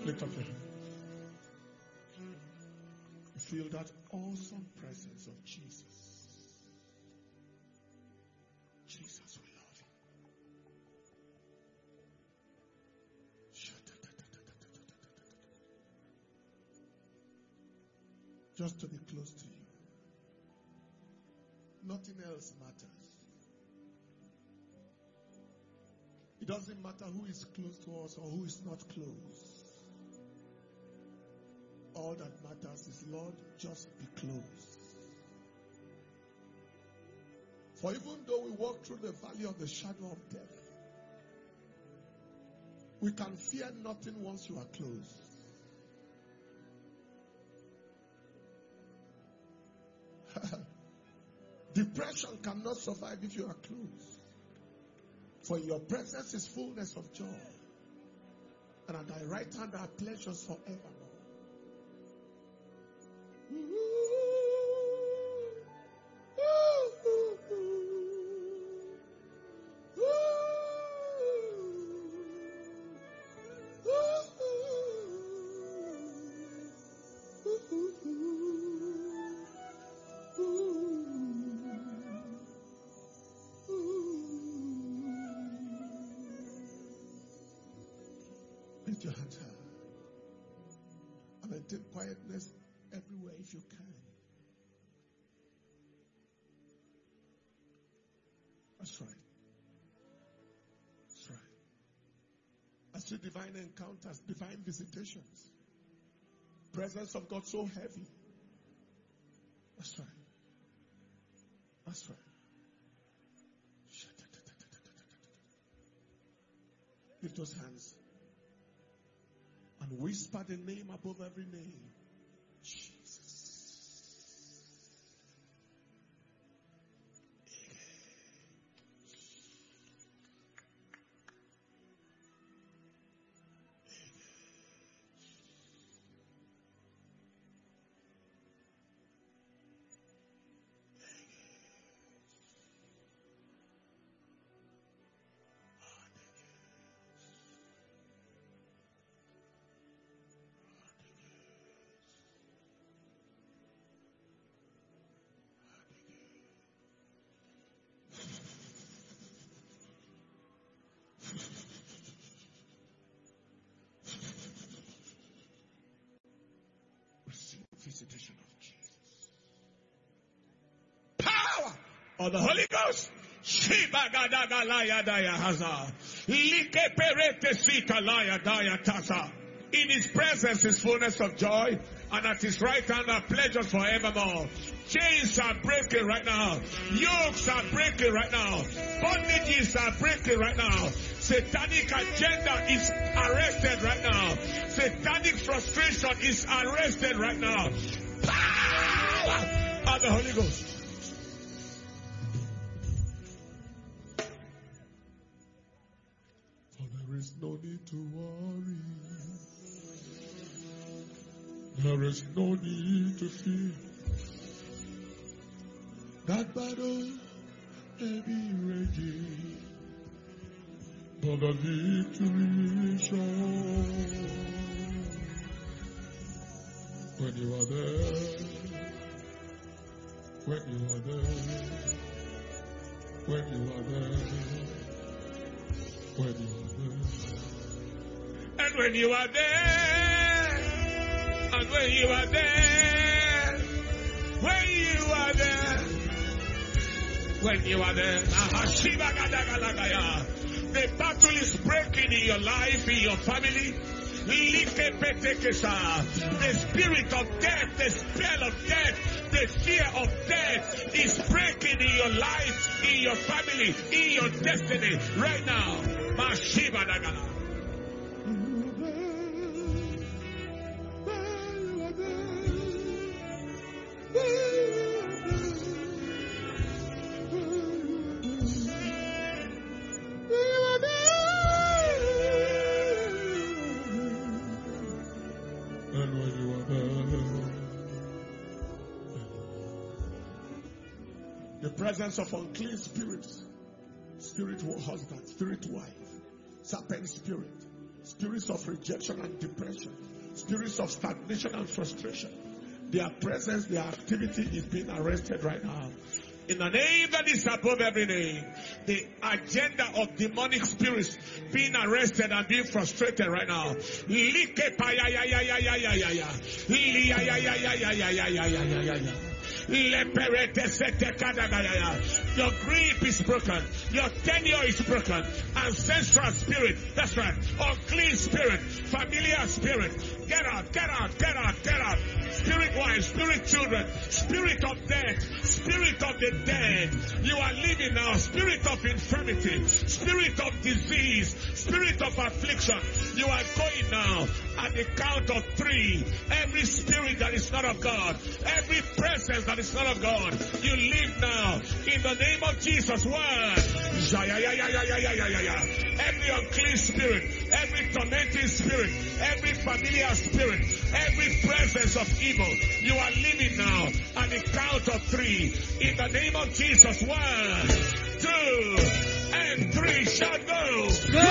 Lift up your hand. Feel that awesome presence of Jesus. Jesus, we love you. Just to be close to you. Nothing else matters. It doesn't matter who is close to us or who is not close. All that matters is, Lord, just be close. For even though we walk through the valley of the shadow of death, we can fear nothing once you are close. Depression cannot survive if you are close. For in your presence is fullness of joy, and at thy right hand are pleasures forevermore. Lift your hands high. And maintain quietness everywhere if you can. That's right. That's right. I see divine encounters, divine visitations. Presence of God so heavy. That's right. That's right. Lift those hands and whisper the name above every name. Visitation of Jesus. Power of the Holy Ghost. In His presence is fullness of joy, and at His right hand are pleasures forevermore. Chains are breaking right now. Yokes are breaking right now. Bondages are breaking right now. Satanic agenda is arrested right now. Satanic frustration is arrested right now. Power of the Holy Ghost. For there is no need to worry. There is no need to fear. That battle may be raging, but the victory is sure. When you are there, when you are there, when you are there, when you are there, and when you are there, and when you are there, when you are there, when you are there, the battle is breaking in your life, in your family. The spirit of death, the spell of death, the fear of death is breaking in your life, in your family, in your destiny right now. The presence of unclean spirits, spirit husband, spirit wife, serpent spirit, spirits of rejection and depression, spirits of stagnation and frustration. Their presence, their activity is being arrested right now. In the name that is above every name, the agenda of demonic spirits being arrested and being frustrated right now. Your grip is broken. Your tenure is broken. Ancestral spirit, that's right. Unclean spirit, familiar spirit. Get out, get out, get out, get out. Spirit wives, spirit children, spirit of death, spirit of the dead. You are living now. Spirit of infirmity, spirit of disease, spirit of affliction. You are going now at the count of 3. Every spirit that is not of God, every presence that is not of God, you live now in the name of Jesus. One. Every unclean spirit, every tormenting spirit, every familiar spirit, every presence of evil, you are living now at the count of 3. In the name of Jesus. 1, 2, and 3. Shout go. Go!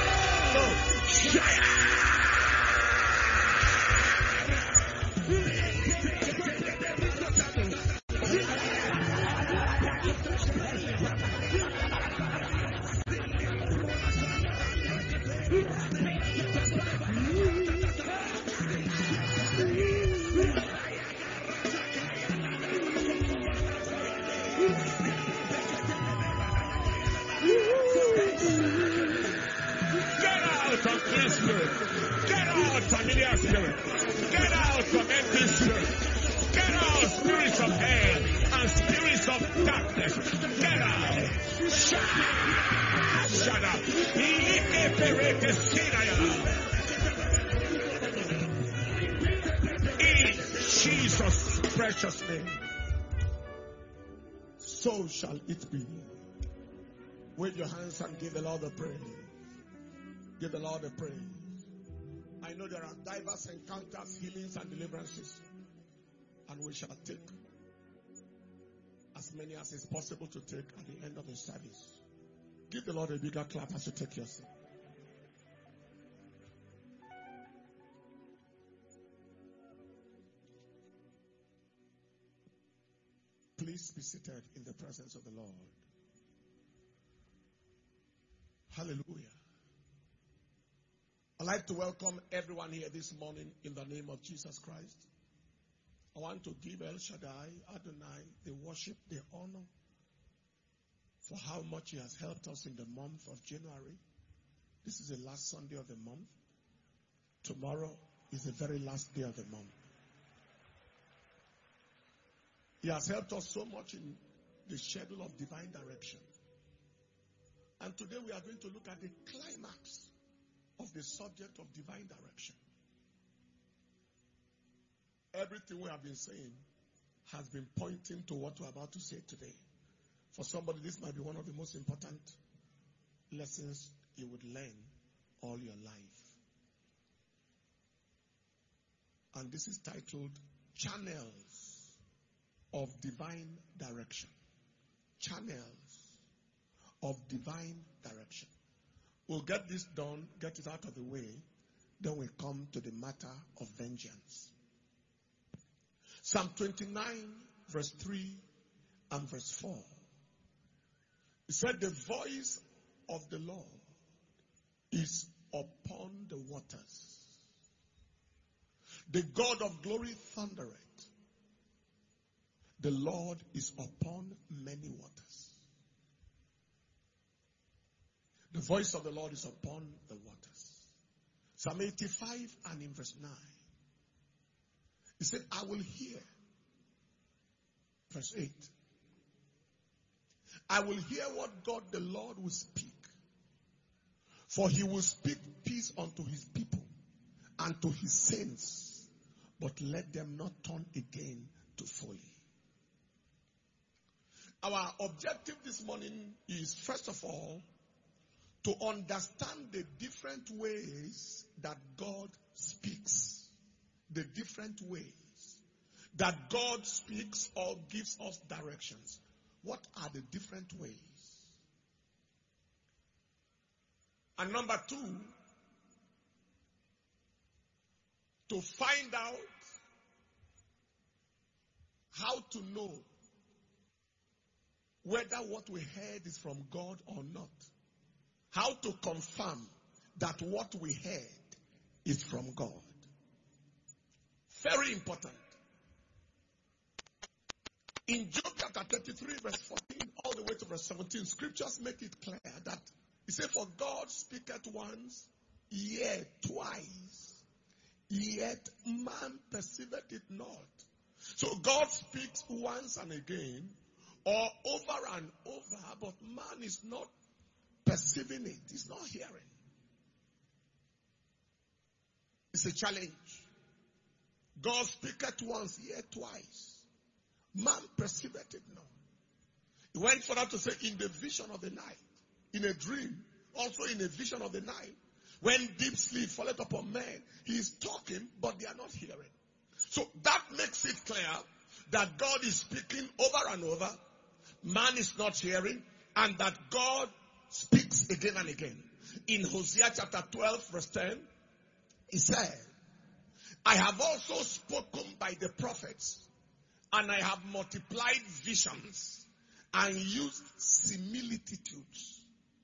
Unclean spirit. Get out, familiar spirit. Get out, tormenting spirit. Get out, spirits of hell and spirits of darkness. Get out. Shut up. In Jesus' precious name. So shall it be. Wave your hands and give the Lord the praise. Give the Lord the praise. I know there are diverse encounters, healings, and deliverances. And we shall take as many as is possible to take at the end of the service. Give the Lord a bigger clap as you take your seat. Please be seated in the presence of the Lord. Hallelujah. I'd like to welcome everyone here this morning in the name of Jesus Christ. I want to give El Shaddai, Adonai, the worship, the honor for how much he has helped us in the month of January. This is the last Sunday of the month. Tomorrow is the very last day of the month. He has helped us so much in the schedule of divine direction. And today we are going to look at the climax of the subject of divine direction. Everything we have been saying has been pointing to what we're about to say today. For somebody, this might be one of the most important lessons you would learn all your life. And this is titled Channels of Divine Direction. Channels of Divine Direction. We'll get this done, get it out of the way, then we come to the matter of vengeance. Psalm 29, verse 3 and verse 4. It said, the voice of the Lord is upon the waters. The God of glory thundereth. The Lord is upon many waters. The voice of the Lord is upon the waters. Psalm 85 and in verse 9. He said, I will hear. Verse 8. I will hear what God the Lord will speak. For he will speak peace unto his people and to his saints. But let them not turn again to folly. Our objective this morning is, first of all, to understand the different ways that God speaks. The different ways that God speaks or gives us directions. What are the different ways? And number two, to find out how to know whether what we heard is from God or not. How to confirm that what we heard is from God. Very important. In Job chapter 33 verse 14 all the way to verse 17, scriptures make it clear that he said, for God speaketh once, yet twice, yet man perceiveth it not. So God speaks once and again, or over and over, but man is not perceiving it. He's not hearing. It's a challenge. God speaketh once, yet twice. Man perceiveth it not. He went further to say, in the vision of the night, in a dream, also in a vision of the night, when deep sleep falleth upon men, he is talking, but they are not hearing. So that makes it clear that God is speaking over and over, man is not hearing, and that God speaks again and again. In Hosea chapter 12 verse 10, he said, I have also spoken by the prophets, and I have multiplied visions and used similitudes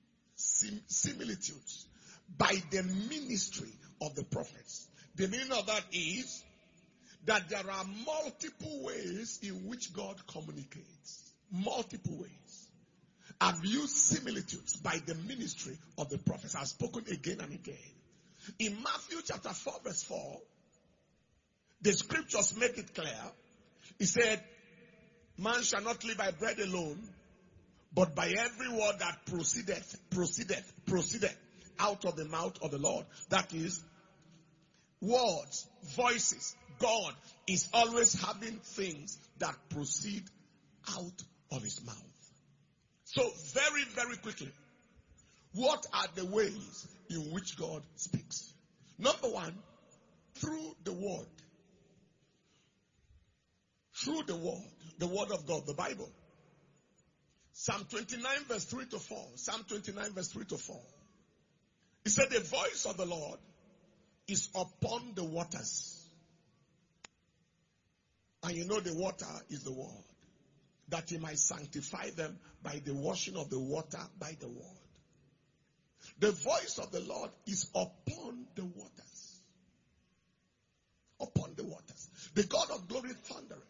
by the ministry of the prophets. The meaning of that is that there are multiple ways in which God communicates. Multiple ways. I've used similitudes by the ministry of the prophets. I've spoken again and again. In Matthew chapter 4 verse 4, the scriptures make it clear. He said, man shall not live by bread alone, but by every word that proceedeth out of the mouth of the Lord. That is, words, voices. God is always having things that proceed out of his mouth. So very, very quickly, what are the ways in which God speaks? Number one, through the word. Through the word of God, the Bible. Psalm 29 verse 3 to 4. Psalm 29 verse 3 to 4. He said, the voice of the Lord is upon the waters. And you know the water is the word. That he might sanctify them by the washing of the water by the word. The voice of the Lord is upon the waters. Upon the waters. The God of glory thundering.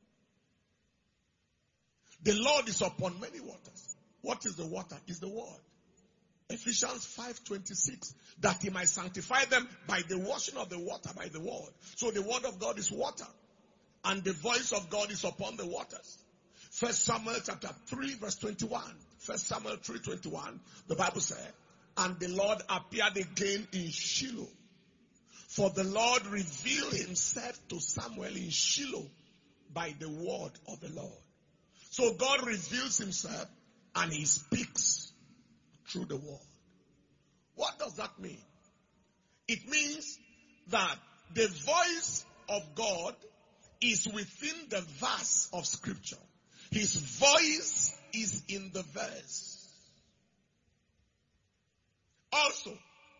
The Lord is upon many waters. What is the water? Is the word. Ephesians 5:26. That he might sanctify them by the washing of the water by the word. So the word of God is water. And the voice of God is upon the waters. 1 Samuel chapter 3 verse 21. 1 Samuel 3:21. The Bible said, and the Lord appeared again in Shiloh. For the Lord revealed himself to Samuel in Shiloh by the word of the Lord. So God reveals himself and he speaks through the word. What does that mean? It means that the voice of God is within the verse of scripture. His voice is in the verse. Also,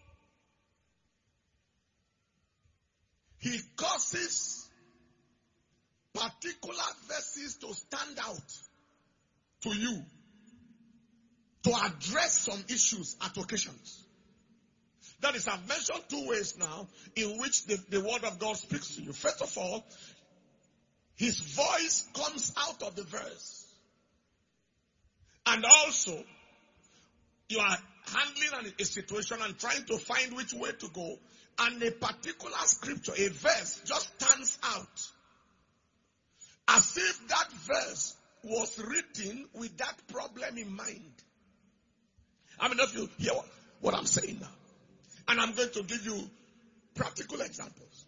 he causes particular verses to stand out to you to address some issues at occasions. That is, I've mentioned two ways now in which the word of God speaks to you. First of all, his voice comes out of the verse. And also, you are handling a situation and trying to find which way to go, and a particular scripture, a verse, just stands out. As if that verse was written with that problem in mind. How many of you hear what I'm saying now? And I'm going to give you practical examples.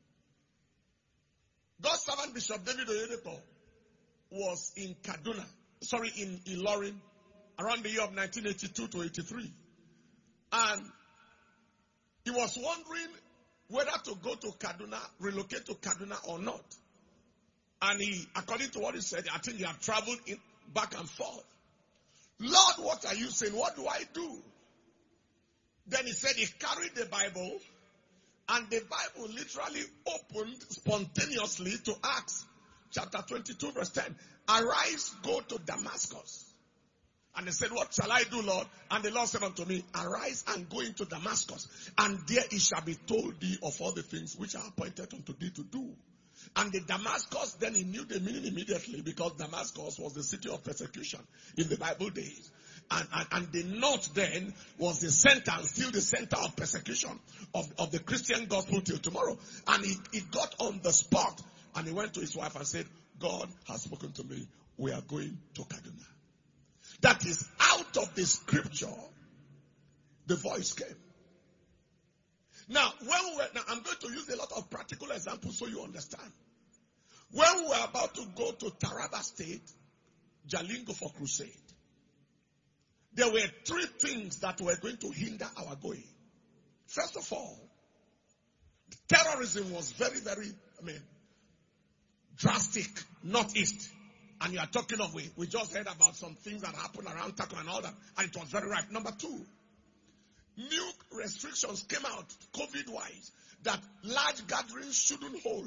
God's servant Bishop David Oyedepo was in Ilorin, around the year of 1982 to 83. And he was wondering whether to go to Kaduna, relocate to Kaduna or not. And he, according to what he said, I think he had traveled back and forth. Lord, what are you saying? What do I do? Then he said he carried the Bible And the Bible literally opened spontaneously to Acts chapter 22 verse 10. Arise, go to Damascus. And they said, what shall I do, Lord? And the Lord said unto me, arise and go into Damascus, and there it shall be told thee of all the things which are appointed unto thee to do. And the Damascus, then he knew the meaning immediately, because Damascus was the city of persecution in the Bible days. And the north then was the center, and still the center of persecution of the Christian gospel till tomorrow. And he got on the spot, and he went to his wife and said, God has spoken to me. We are going to Kaduna. That is, out of the scripture, the voice came. Now, I'm going to use a lot of practical examples so you understand. When we were about to go to Taraba State, Jalingo for crusade, there were 3 things that were going to hinder our going. First of all, terrorism was very, very, drastic, northeast. And you are talking of, we just heard about some things that happened around Taco and all that, and it was very ripe. Number 2, new restrictions came out, COVID-wise, that large gatherings shouldn't hold.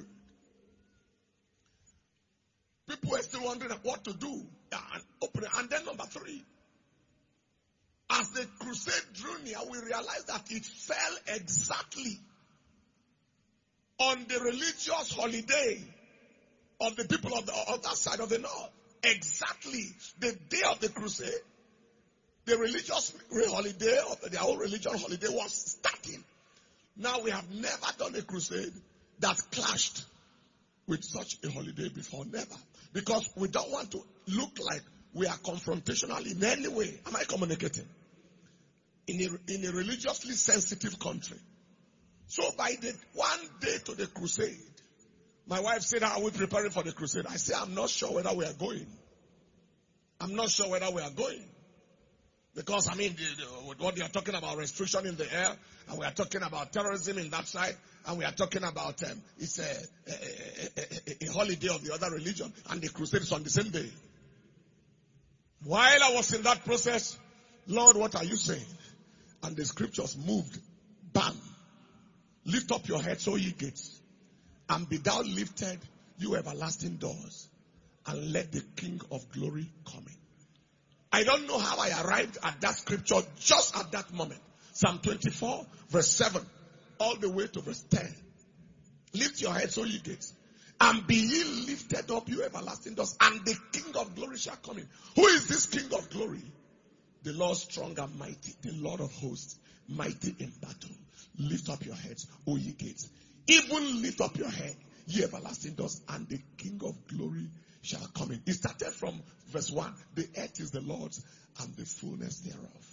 People were still wondering what to do and open it. And then number 3, as the crusade drew near, we realized that it fell exactly on the religious holiday of the people of the other side of the north. Exactly the day of the crusade, the religious holiday, of their own religious holiday, was starting. Now we have never done a crusade that clashed with such a holiday before. Never. Because we don't want to look like we are confrontational in any way. Am I communicating? In a religiously sensitive country. So by the one day to the crusade, my wife said, how are we preparing for the crusade? I said, I'm not sure whether we are going. I'm not sure whether we are going. Because, what they are talking about, restriction in the air, and we are talking about terrorism in that side, and we are talking about, it's a holiday of the other religion, and the crusade is on the same day. While I was in that process, Lord, what are you saying? And the scriptures moved. Bam. Lift up your heads, O ye gates, and be thou lifted, you everlasting doors, and let the King of glory come in. I don't know how I arrived at that scripture just at that moment. Psalm 24, verse 7, all the way to verse 10. Lift your heads, O ye gates, and be ye lifted up, you everlasting doors, and the King of glory shall come in. Who is this King of glory? The Lord strong and mighty, the Lord of hosts, mighty in battle. Lift up your heads, O ye gates. Even lift up your head, ye everlasting doors, and the King of glory shall come in. It started from verse 1. The earth is the Lord's, and the fullness thereof.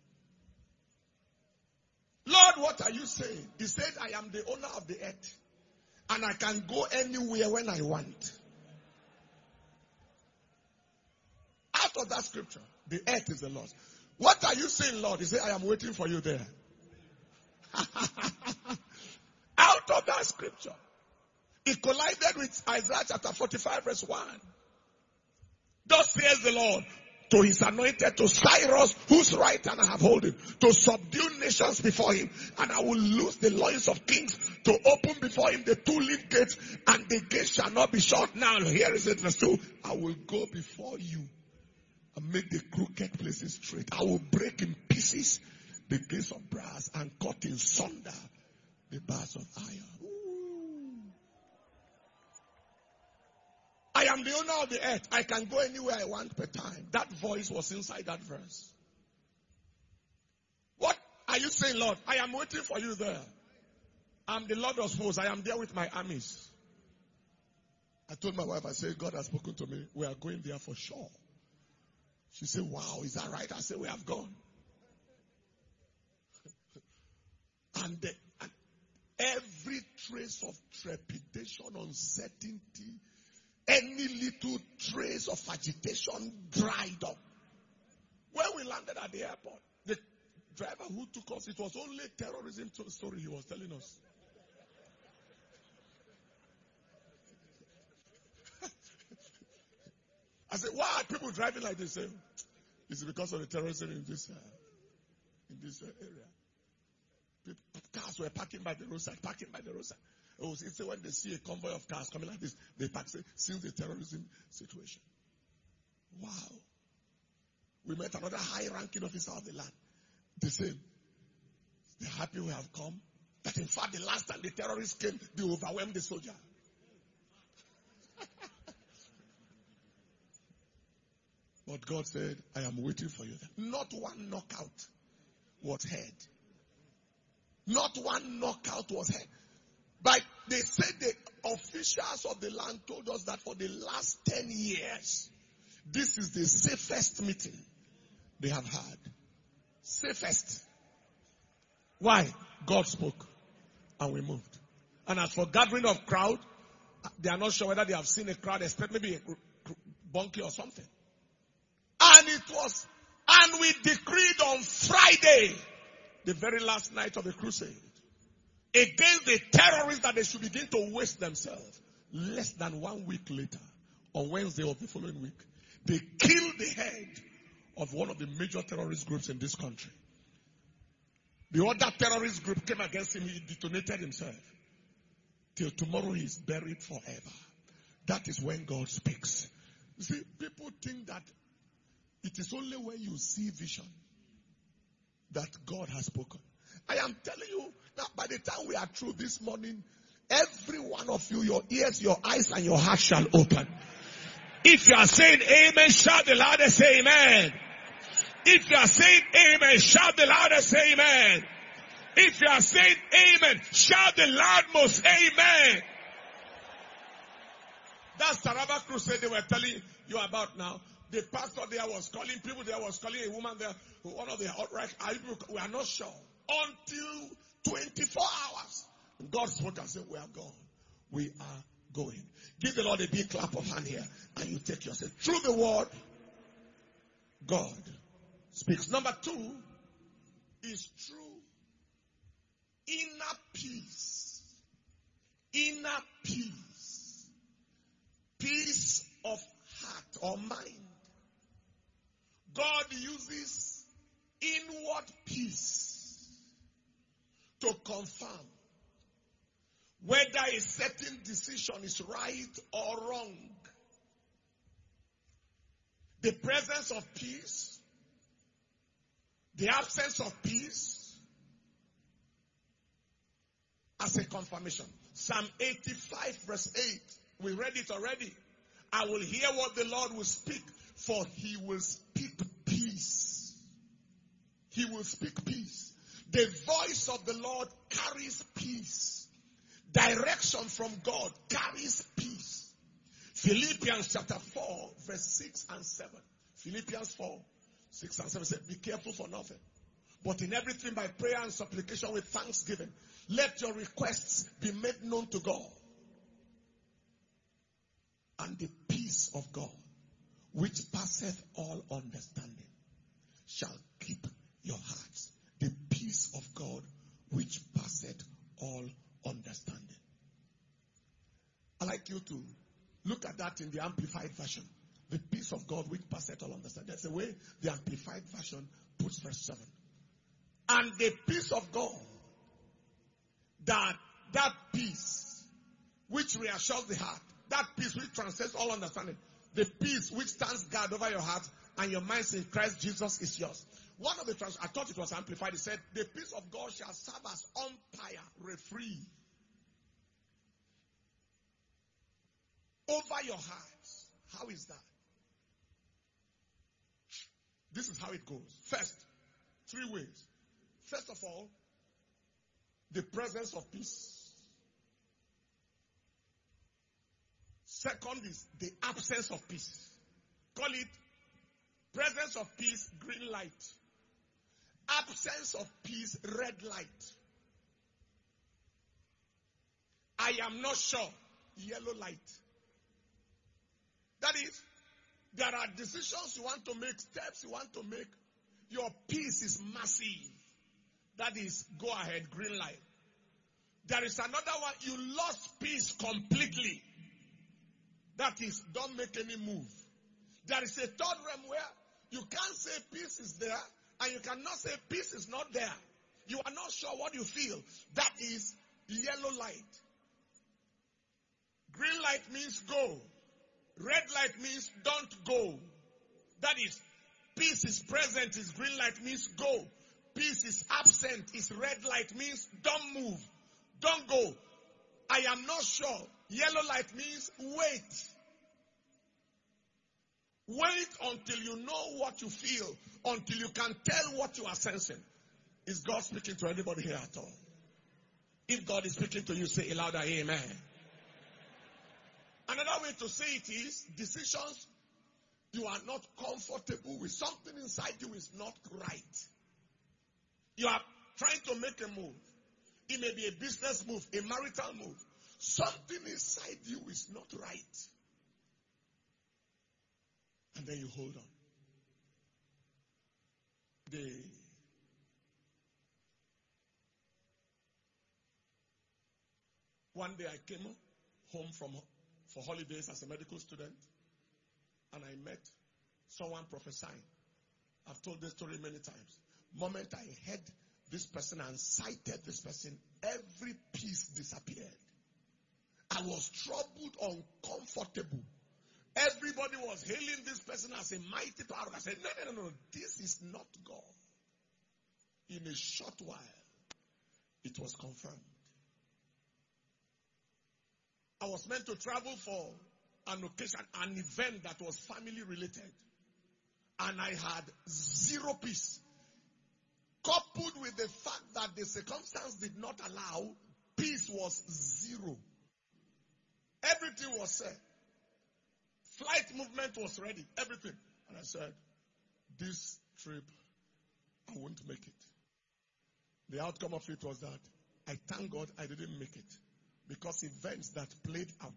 Lord, what are you saying? He said, I am the owner of the earth, and I can go anywhere when I want. Out of that scripture, the earth is the Lord's. What are you saying, Lord? He said, I am waiting for you there. Out of that scripture. It collided with Isaiah chapter 45 verse 1. Thus says the Lord to his anointed, to Cyrus, whose right hand I have holden, to subdue nations before him. And I will loose the loins of kings, to open before him the 2-leaf gates, and the gates shall not be shut. Now here is it, verse 2. I will go before you and make the crooked places straight. I will break in pieces the gates of brass and cut in sunder the bars of iron. Ooh. I am the owner of the earth. I can go anywhere I want per time. That voice was inside that verse. What are you saying, Lord? I am waiting for you there. I'm the Lord of hosts. I am there with my armies. I told my wife, I said, God has spoken to me. We are going there for sure. She said, wow, is that right? I said, we have gone. And every trace of trepidation, uncertainty, any little trace of agitation dried up. When we landed at the airport, the driver who took us, it was only terrorism story he was telling us. I said, why are people driving like this? It's because of the terrorism in this area. Cars cars were parking by the roadside. Oh, it's when they see a convoy of cars coming like this, they park, since the terrorism situation. Wow. We met another high-ranking officer of the land. The same. They're happy we have come. That in fact, the last time the terrorists came, they overwhelmed the soldier. But God said, I am waiting for you. Not one knockout was heard. Not one knockout was heard. But they said the officials of the land told us that for the last 10 years, this is the safest meeting they have had. Safest. Why? God spoke and we moved. And as for gathering of crowd, they are not sure whether they have seen a crowd, expect maybe a donkey or something. And we decreed on Friday, the very last night of the crusade, against the terrorists that they should begin to waste themselves. Less than 1 week later, on Wednesday of the following week, they killed the head of one of the major terrorist groups in this country. The other terrorist group came against him, he detonated himself. Till tomorrow he is buried forever. That is when God speaks. You see, people think that it is only when you see vision that God has spoken. I am telling you that by the time we are through this morning, every one of you, your ears, your eyes, and your heart shall open. If you are saying amen, shout the loudest, say amen. If you are saying amen, shout the loudest, say amen. If you are saying amen, shout the loudmost, amen. That's Taraba crusade they were telling you about now. The pastor there was calling people, there was calling a woman there, one of the outright, we are not sure. Until 24 hours. God spoke and said, we are gone. We are going. Give the Lord a big clap of hand here. And you take yourself. Through the word, God speaks. Number 2 is true inner peace. Inner peace. Peace of heart or mind. God uses inward peace to confirm whether a certain decision is right or wrong. The presence of peace, the absence of peace, as a confirmation. Psalm 85 verse 8. We read it already. I will hear what the Lord will speak, for he will speak peace. He will speak peace. The voice of the Lord carries peace. Direction from God carries peace. Philippians chapter 4 verse 6 and 7. Philippians 4, 6 and 7 said, be careful for nothing, but in everything by prayer and supplication with thanksgiving, let your requests be made known to God. And the peace of God, which passeth all understanding, shall keep your hearts. The peace of God, which passeth all understanding. I'd like you to look at that in the Amplified Version. The peace of God, which passeth all understanding. That's the way the Amplified Version puts verse 7. And the peace of God, that peace which reassures the heart, that peace which transcends all understanding, the peace which stands guard over your heart and your minds in Christ Jesus is yours. One of the I thought it was Amplified. It said, the peace of God shall serve as umpire, referee over your hearts. How is that? This is how it goes. First, 3 ways. First of all, the presence of peace. Second is the absence of peace. Call it presence of peace, green light. Absence of peace, red light. I am not sure, yellow light. That is, there are decisions you want to make, steps you want to make. Your peace is massive. That is, go ahead, green light. There is another one, you lost peace completely. That is, don't make any move. There is a third realm where you can't say peace is there, and you cannot say peace is not there. you are not sure what you feel. That is yellow light. Green light means go. Red light means don't go. That is, peace is present is green light means go. Peace is absent is red light means don't move. Don't go. I am not sure. Yellow light means wait. Wait until you know what you feel. Until you can tell what you are sensing. Is God speaking to anybody here at all? If God is speaking to you, say a louder amen. Another way to say it is, decisions you are not comfortable with. Something inside you is not right. You are trying to make a move. It may be a business move, a marital move. Something inside you is not right. And then you hold on. One day I came home for holidays as a medical student, and I met someone prophesying. I've told this story many times. Moment I heard this person and cited this person, every piece disappeared. I was troubled, uncomfortable. Everybody was hailing this person as a mighty power. I said, no, this is not God. In a short while, it was confirmed. I was meant to travel for an occasion, an event that was family related. And I had zero peace. Coupled with the fact that the circumstance did not allow, peace was zero. Everything was set. Flight movement was ready. Everything. And I said, this trip, I won't make it. The outcome of it was that I thank God I didn't make it. Because events that played out,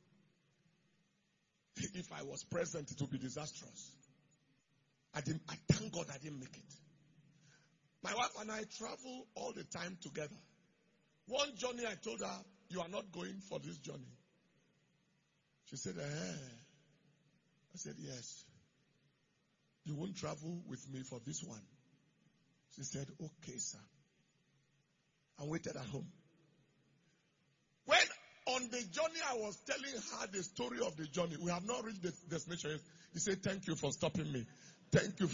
if I was present, it would be disastrous. I thank God I didn't make it. My wife and I travel all the time together. One journey I told her, you are not going for this journey. She said, I said, yes. You won't travel with me for this one. She said, okay, sir. I waited at home. When on the journey I was telling her the story of the journey, we have not reached the destination. He said, thank you for stopping me. Thank you.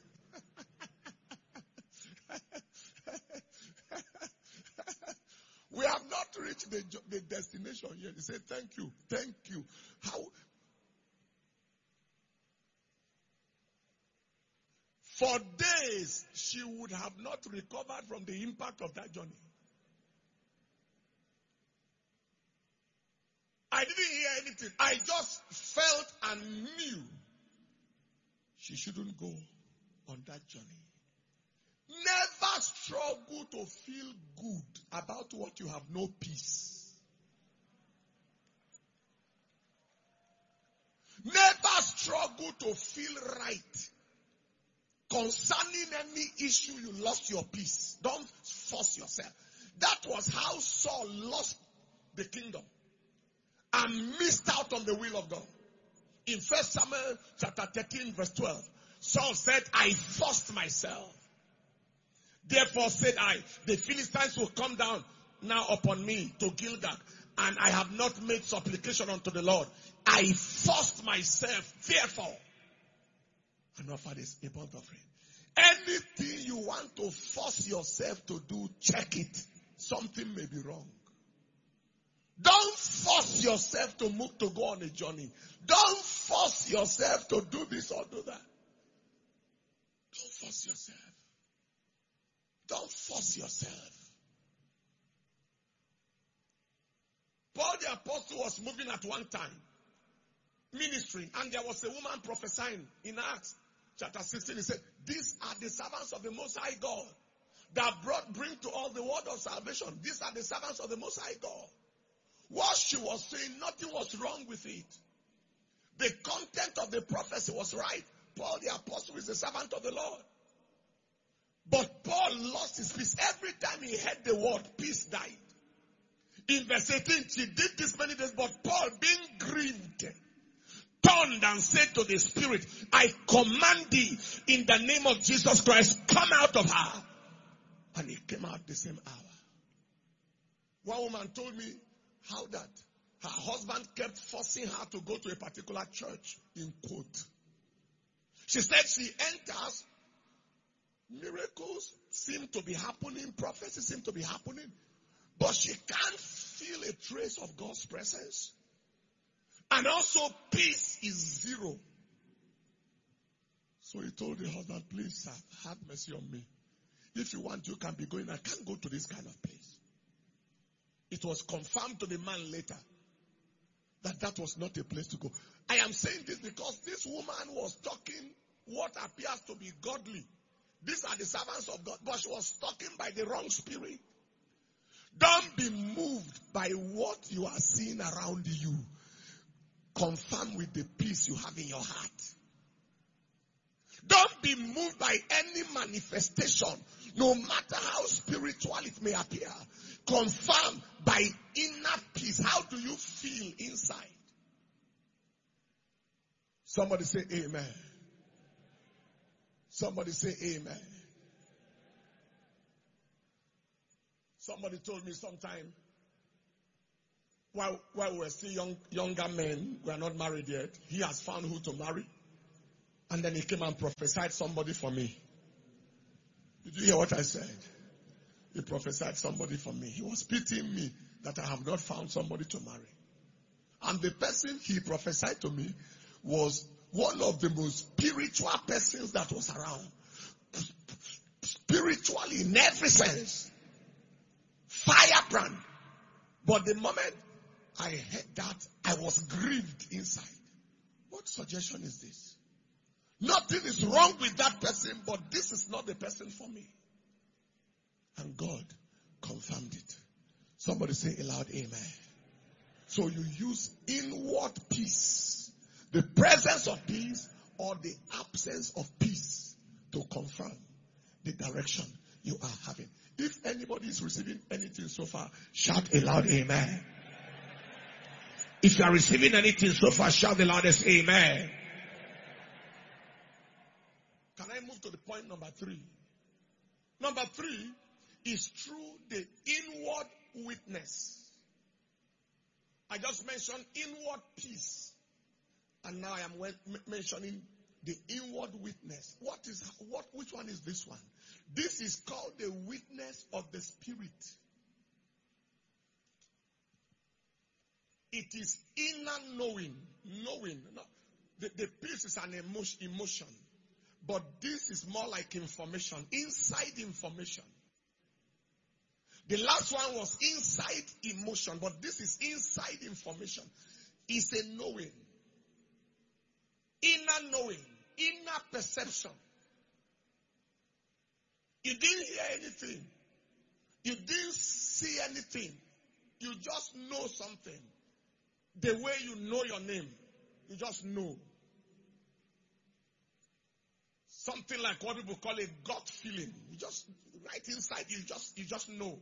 We have not reached the destination yet. He said, thank you. Thank you. How? For days, she would have not recovered from the impact of that journey. I didn't hear anything. I just felt and knew she shouldn't go on that journey. Never struggle to feel good about what you have no peace. Never struggle to feel right concerning any issue you lost your peace. Don't force yourself. That was how Saul lost the kingdom and missed out on the will of God. In 1 Samuel chapter 13 verse 12, Saul said, I forced myself. Therefore said I, the Philistines will come down now upon me to Gilgal, and I have not made supplication unto the Lord. I forced myself, therefore, and offered a burnt offering. Anything you want to force yourself to do, check it. Something may be wrong. Don't force yourself to move to go on a journey. Don't force yourself to do this or do that. Don't force yourself. Don't force yourself. Paul the apostle was moving at one time, ministering, and there was a woman prophesying in Acts chapter 16. He said, these are the servants of the Most High God that bring to all the word of salvation. These are the servants of the Most High God. What she was saying, nothing was wrong with it. The content of the prophecy was right. Paul the apostle is the servant of the Lord. But Paul lost his peace. Every time he heard the word, peace died. In verse 18, she did this many days, but Paul, being grieved, turned and said to the Spirit, I command thee in the name of Jesus Christ, come out of her. And he came out the same hour. One woman told me how that her husband kept forcing her to go to a particular church in quote. She said she enters, miracles seem to be happening, prophecies seem to be happening, but she can't feel a trace of God's presence. And also peace is zero. So he told the husband, please sir, have mercy on me. If you want, you can be going. I can't go to this kind of place. It was confirmed to the man later that was not a place to go. I am saying this because this woman was talking what appears to be godly. These are the servants of God, but she was talking by the wrong spirit. Don't be moved by what you are seeing around you. Confirm with the peace you have in your heart. Don't be moved by any manifestation, no matter how spiritual it may appear. Confirm by inner peace. How do you feel inside? Somebody say amen. Somebody say amen. Somebody told me sometime, while we were still younger men, we are not married yet, he has found who to marry. And then he came and prophesied somebody for me. Did you hear what I said? He prophesied somebody for me. He was pitying me that I have not found somebody to marry. And the person he prophesied to me was one of the most spiritual persons that was around. Spiritually in every sense. Firebrand. But the moment I heard that, I was grieved inside. What suggestion is this? Nothing is wrong with that person, but this is not the person for me. And God confirmed it. Somebody say aloud, amen. So you use inward peace, the presence of peace or the absence of peace to confirm the direction you are having. If anybody is receiving anything so far, shout aloud, amen. If you are receiving anything so far, shout the loudest, amen. Can I move to the point number 3? Number 3 is through the inward witness. I just mentioned inward peace. And now I am mentioning the inward witness. Which one is this one? This is called the witness of the Spirit. It is inner knowing. Knowing. No, the peace is an emotion. But this is more like information. Inside information. The last one was inside emotion. But this is inside information. It's a knowing. Inner knowing. Inner perception. You didn't hear anything. You didn't see anything. You just know something. The way you know your name. You just know. Something like what people call a gut feeling. You just, right inside, you just know.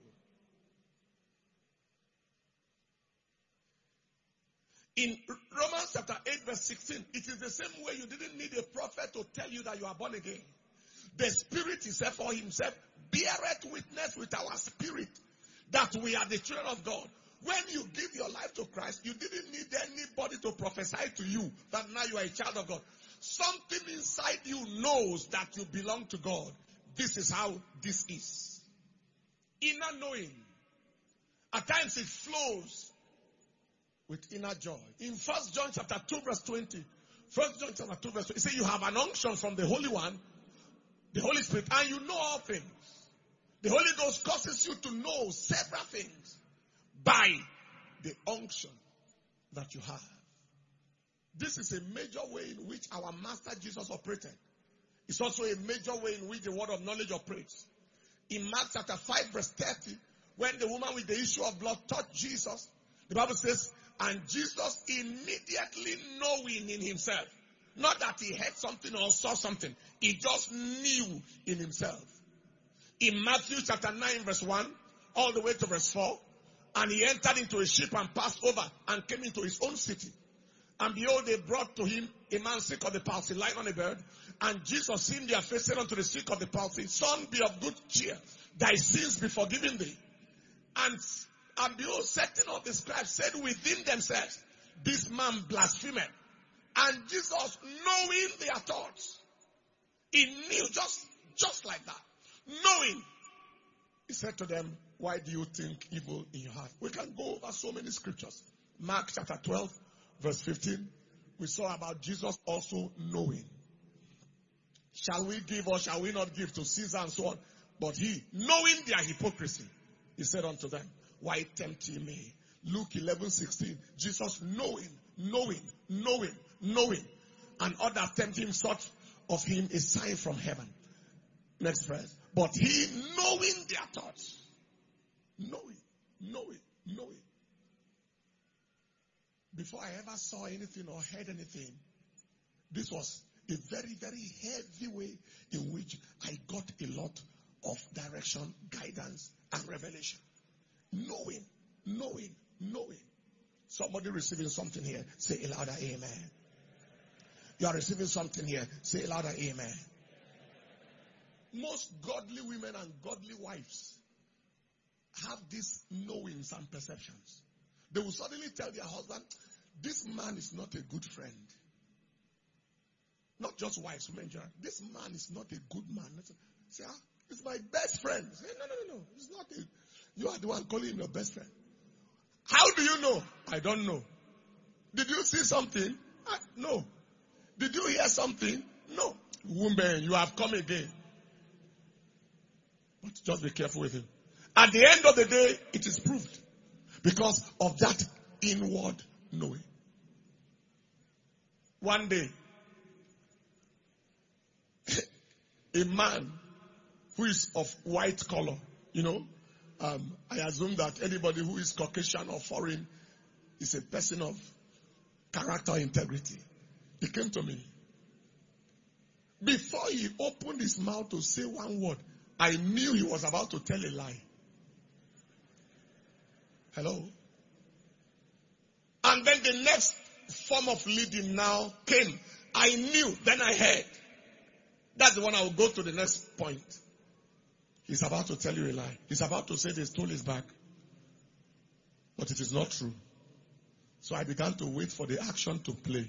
In Romans chapter 8 verse 16, it is the same way you didn't need a prophet to tell you that you are born again. The Spirit himself or himself beareth witness with our spirit that we are the children of God. When you give your life to Christ, you didn't need anybody to prophesy to you that now you are a child of God. Something inside you knows that you belong to God. This is how this is. Inner knowing. At times it flows with inner joy. In 1 John chapter 2 verse 20. 1 John chapter 2 verse 20. It says you have an unction from the Holy One, the Holy Spirit, and you know all things. The Holy Ghost causes you to know several things by the unction that you have. This is a major way in which our Master Jesus operated. It's also a major way in which the word of knowledge operates. In Mark chapter 5 verse 30, when the woman with the issue of blood touched Jesus, the Bible says, and Jesus immediately knowing in himself, not that he heard something or saw something, he just knew in himself. In Matthew chapter 9 verse 1, all the way to verse 4, and he entered into a ship and passed over and came into his own city. And behold, they brought to him a man sick of the palsy, lying on a bed. And Jesus, seeing their face, said unto the sick of the palsy, Son, be of good cheer. Thy sins be forgiven thee. And behold, certain of the scribes said within themselves, This man blasphemeth. And Jesus, knowing their thoughts, he knew just like that. Knowing, he said to them, Why do you think evil in your heart? We can go over so many scriptures. Mark chapter 12, verse 15. We saw about Jesus also knowing. Shall we give or shall we not give to Caesar and so on? But he, knowing their hypocrisy, he said unto them, Why tempt ye me? Luke 11:16. Jesus knowing. And others tempt him, such of him a sign from heaven. Next verse. But he, knowing their thoughts. Knowing. Before I ever saw anything or heard anything, this was a very, very heavy way in which I got a lot of direction, guidance, and revelation. Knowing. Somebody receiving something here, say a louder amen. You are receiving something here, say a louder amen. Most godly women and godly wives have these knowings and perceptions. They will suddenly tell their husband, this man is not a good friend. Not just wives, women. This man is not a good man. Say, it's my best friend. Say, no. It's not a, you are the one calling him your best friend. How do you know? I don't know. Did you see something? No. Did you hear something? No. Woman, you have come again. But just be careful with him. At the end of the day, it is proved. Because of that inward knowing. One day, a man who is of white color, I assume that anybody who is Caucasian or foreign is a person of character or integrity. He came to me. Before he opened his mouth to say one word, I knew he was about to tell a lie. Hello? And then the next form of leading now came. I knew, then I heard. That's the one I will go to the next point. He's about to tell you a lie. He's about to say they stole his bag. But it is not true. So I began to wait for the action to play.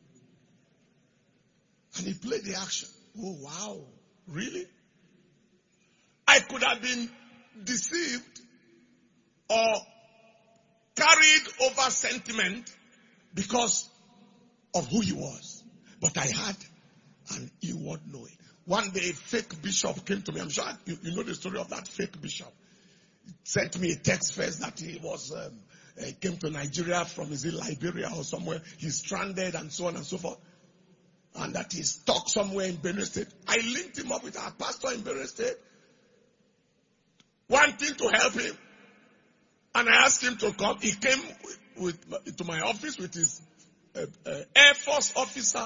And he played the action. Oh, wow. Really? I could have been deceived or carried over sentiment because of who he was. But I had an inward knowing. One day, a fake bishop came to me. I'm sure you know the story of that fake bishop. He sent me a text first that he was came to Nigeria from Liberia or somewhere. He's stranded and so on and so forth. And that he's stuck somewhere in Benue State. I linked him up with our pastor in Benue State, wanting to help him. And I asked him to come. He came to my office with his Air Force officer,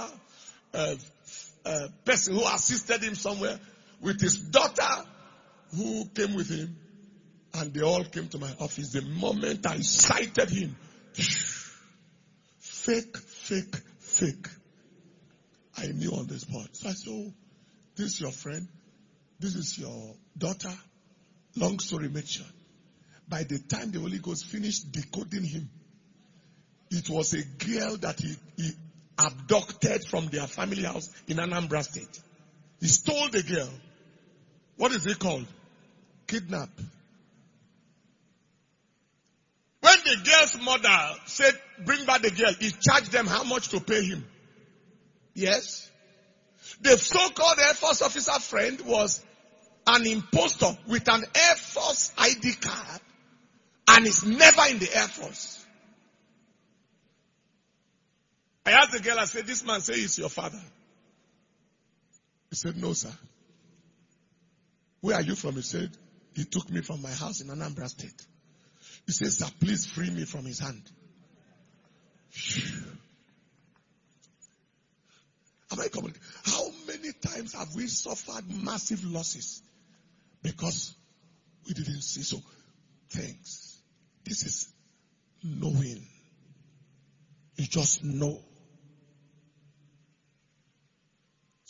person who assisted him somewhere, with his daughter who came with him. And they all came to my office. The moment I sighted him, fake. I knew on the spot. So I said, oh, this is your friend. This is your daughter. Long story made short. By the time the Holy Ghost finished decoding him, it was a girl that he abducted from their family house in Anambra State. He stole the girl. What is it called? Kidnap. When the girl's mother said, bring back the girl, he charged them how much to pay him. Yes. The so-called Air Force officer friend was an imposter with an Air Force ID card and is never in the Air Force. I asked the girl, I said, this man says he's your father. He said, no, sir. Where are you from? He said, he took me from my house in Anambra State. He said, sir, please free me from his hand. Am I coming? How many times have we suffered massive losses because we didn't see? So, thanks. This is knowing. You just know.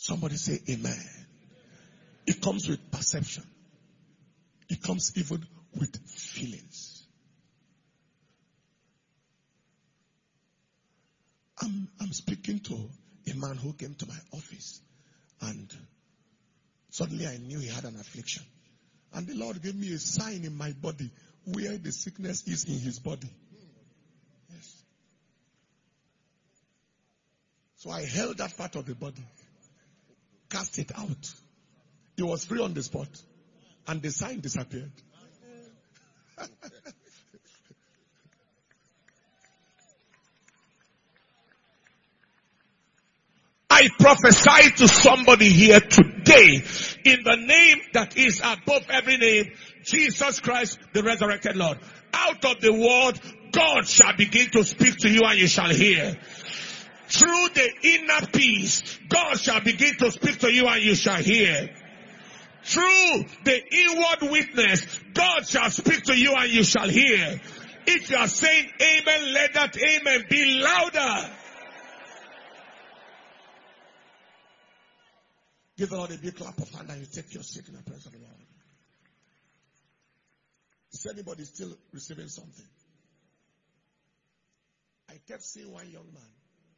Somebody say amen. It comes with perception. It comes even with feelings. I'm speaking to a man who came to my office, and suddenly I knew he had an affliction. And the Lord gave me a sign in my body where the sickness is in his body. Yes. So I held that part of the body, cast it out. It was free on the spot, and the sign disappeared. I prophesy to somebody here today in the name that is above every name, Jesus Christ, the resurrected Lord. Out of the word, God shall begin to speak to you and you shall hear. Through the inner peace, God shall begin to speak to you and you shall hear. Through the inward witness, God shall speak to you and you shall hear. If you are saying amen, let that amen be louder. Give the Lord a big clap of hand and you take your seat in the presence of the Lord. Is anybody still receiving something? I kept seeing one young man.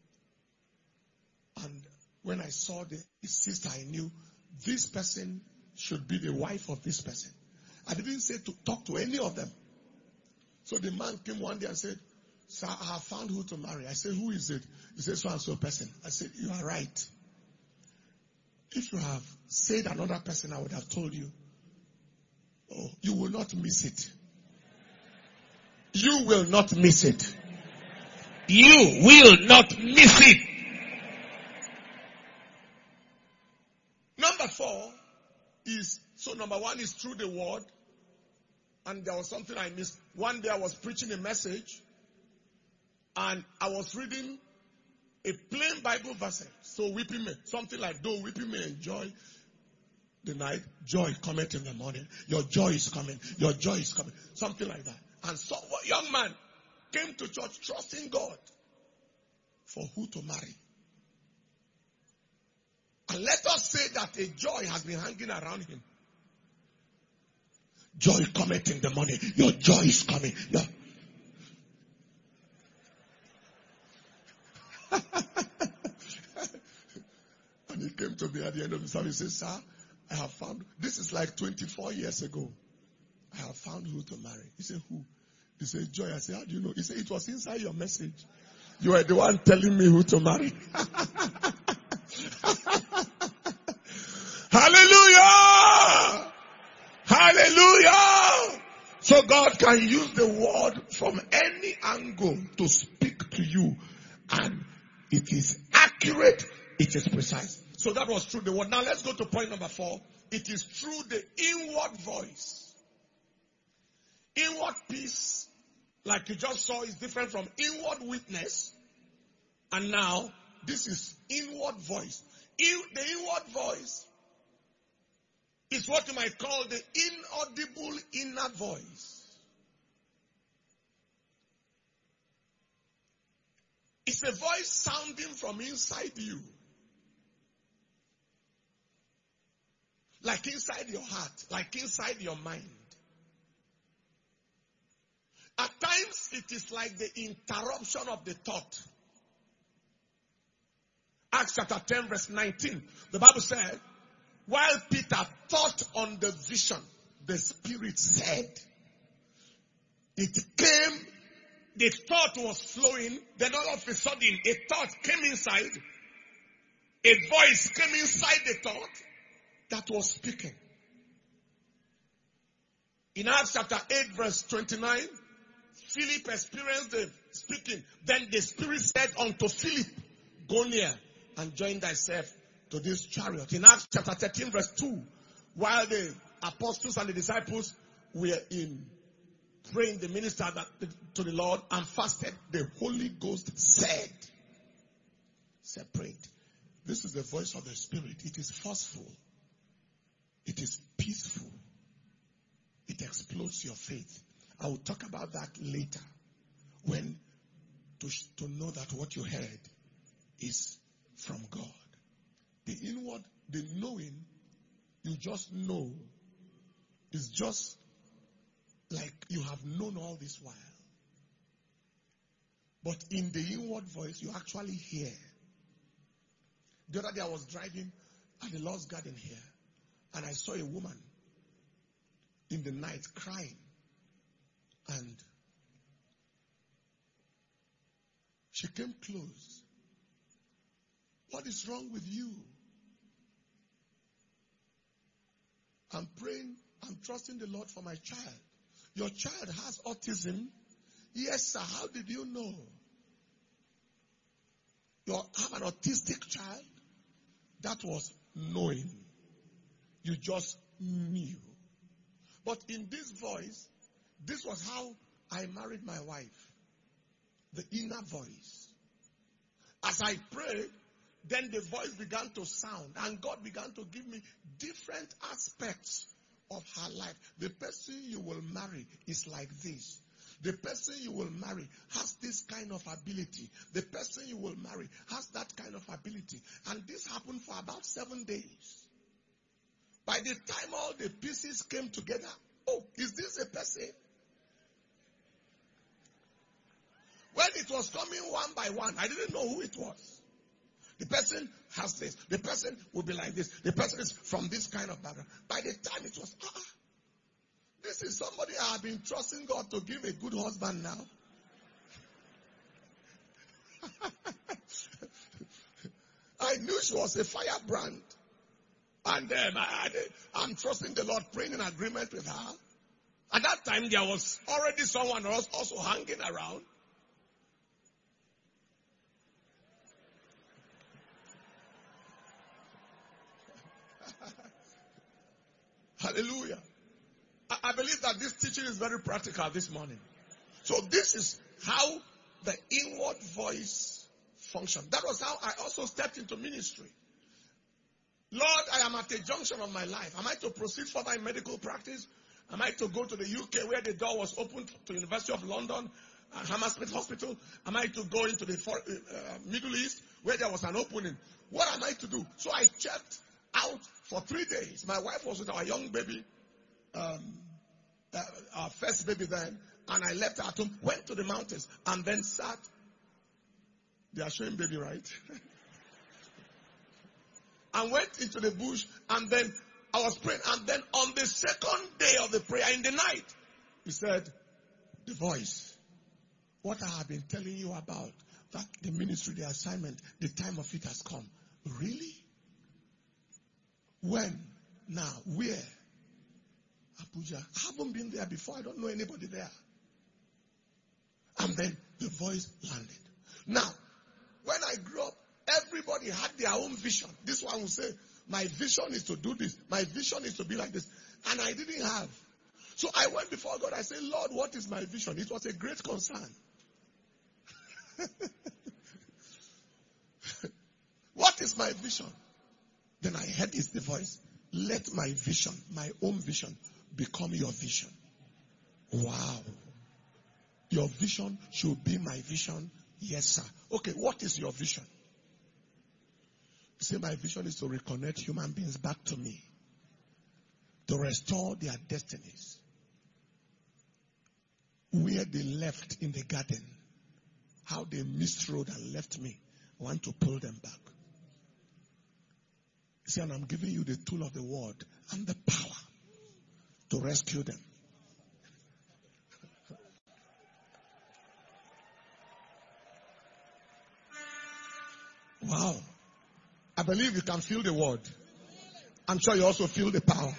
And when I saw his sister, I knew this person should be the wife of this person. I didn't say to talk to any of them. So the man came one day and said, "Sir, I have found who to marry." I said, "Who is it?" He said, "So and so person." I said, "You are right. If you have said another person, I would have told you. Oh, you will not miss it. You will not miss it. You will not miss it." Number 4 is, so number 1 is through the word. And there was something I missed. One day I was preaching a message and I was reading a plain Bible verse. So weeping may, something like, though weeping may enjoy the night, joy cometh in the morning. Your joy is coming. Your joy is coming. Something like that. And so a young man came to church trusting God for who to marry. And let us say that a joy has been hanging around him. Joy cometh in the morning. Your joy is coming. And he came to me at the end of the service. He said, "Sir, I have found," this is like 24 years ago, "I have found who to marry." He said, "Who?" He said, "Joy." I said, "How do you know?" He said, "It was inside your message. You were the one telling me who to marry." Hallelujah! Hallelujah! So God can use the word from any angle to speak to you. And it is accurate. It is precise. So that was through the word. Now let's go to point number 4. It is through the inward voice. Inward peace, like you just saw, is different from inward witness. And now, this is inward voice. The inward voice is what you might call the inaudible inner voice. It's a voice sounding from inside you. Like inside your heart, like inside your mind. At times, it is like the interruption of the thought. Acts chapter 10 verse 19. The Bible said, while Peter thought on the vision, the Spirit said, it came, the thought was flowing, then all of a sudden a thought came inside, a voice came inside the thought that was speaking. In Acts chapter 8 verse 29, Philip experienced the speaking. Then the Spirit said unto Philip, go near and join thyself to this chariot. In Acts chapter 13 verse 2, while the apostles and the disciples were in praying, the minister to the Lord and fasted, the Holy Ghost said, separate. This is the voice of the Spirit. It is forceful. It is peaceful. It explodes your faith. I will talk about that later, when to know that what you heard is from God. the inward, the knowing, you just know, is just like you have known all this while. But in the inward voice, you actually hear. The other day I was driving at the Lord's Garden here, and I saw a woman in the night crying. And she came close. What is wrong with you? I'm praying, I'm trusting the Lord for my child. Your child has autism? Yes, sir. How did you know? You have an autistic child? That was knowing. You just knew. But in this voice, this was how I married my wife. The inner voice. As I prayed, then the voice began to sound, and God began to give me different aspects of her life. The person you will marry is like this. The person you will marry has this kind of ability. The person you will marry has that kind of ability. And this happened for about 7 days. By the time all the pieces came together, oh, is this a person? When it was coming one by one, I didn't know who it was. The person has this. The person will be like this. The person is from this kind of background. By the time it was, this is somebody I have been trusting God to give a good husband now. I knew she was a firebrand. And I'm trusting the Lord, praying in agreement with her. At that time, there was already someone else also hanging around. Hallelujah. I believe that this teaching is very practical this morning. So this is how the inward voice functions. That was how I also stepped into ministry. Lord, I am at a junction of my life. Am I to proceed further in medical practice? Am I to go to the UK where the door was opened to University of London, Hammersmith Hospital? Am I to go into the Middle East where there was an opening? What am I to do? So I checked out for 3 days. My wife was with our young baby, our first baby then, and I left her at home, went to the mountains, and then sat. They are showing baby, right? And went into the bush, and then I was praying, and then on the second day of the prayer in the night, he said, the voice, what I have been telling you about, that the ministry, the assignment, the time of it has come. Really? When? Now? Where? Abuja. I haven't been there before. I don't know anybody there. And then the voice landed. Now, when I grew up, everybody had their own vision. This one will say, my vision is to do this. My vision is to be like this. And I didn't have. So I went before God. I said, Lord, what is my vision? It was a great concern. What is my vision? Then I heard the voice. Let my vision, my own vision, become your vision. Wow. Your vision should be my vision. Yes, sir. Okay, what is your vision? You say, my vision is to reconnect human beings back to me. To restore their destinies. Where they left in the garden. How they misrode and left me. I want to pull them back. See, and I'm giving you the tool of the word and the power to rescue them. Wow. I believe you can feel the word. I'm sure you also feel the power.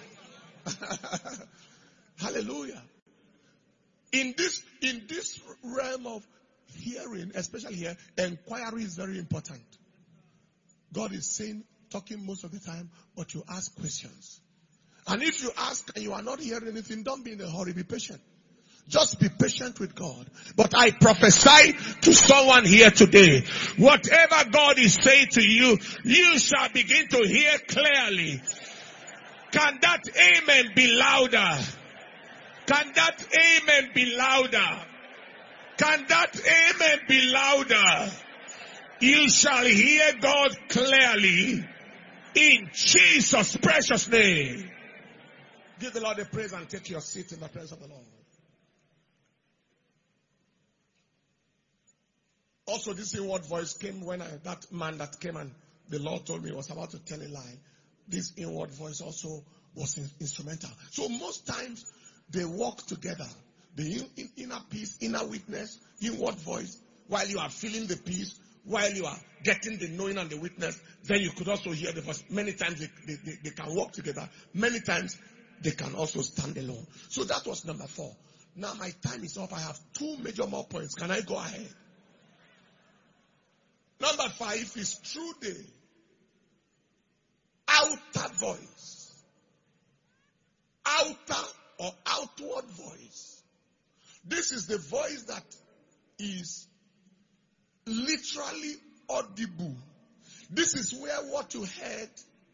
Hallelujah. In this realm of hearing, especially here, inquiry is very important. God is saying, talking most of the time, but you ask questions. And if you ask and you are not hearing anything, don't be in a hurry, be patient. Just be patient with God. But I prophesy to someone here today, whatever God is saying to you, you shall begin to hear clearly. Can that amen be louder? Can that amen be louder? Can that amen be louder? You shall hear God clearly. In Jesus' precious name. Give the Lord a praise and take your seat in the presence of the Lord. Also, this inward voice came when that man that came and the Lord told me he was about to tell a lie. This inward voice also was instrumental. So most times they walk together. The inner peace, inner witness, inward voice, while you are feeling the peace, while you are getting the knowing and the witness, then you could also hear the voice. Many times they can walk together. Many times they can also stand alone. So that was number 4. Now my time is up. I have 2 major more points. Can I go ahead? Number 5 is through the outer voice. Outer or outward voice. This is the voice that is literally audible. This is where what you heard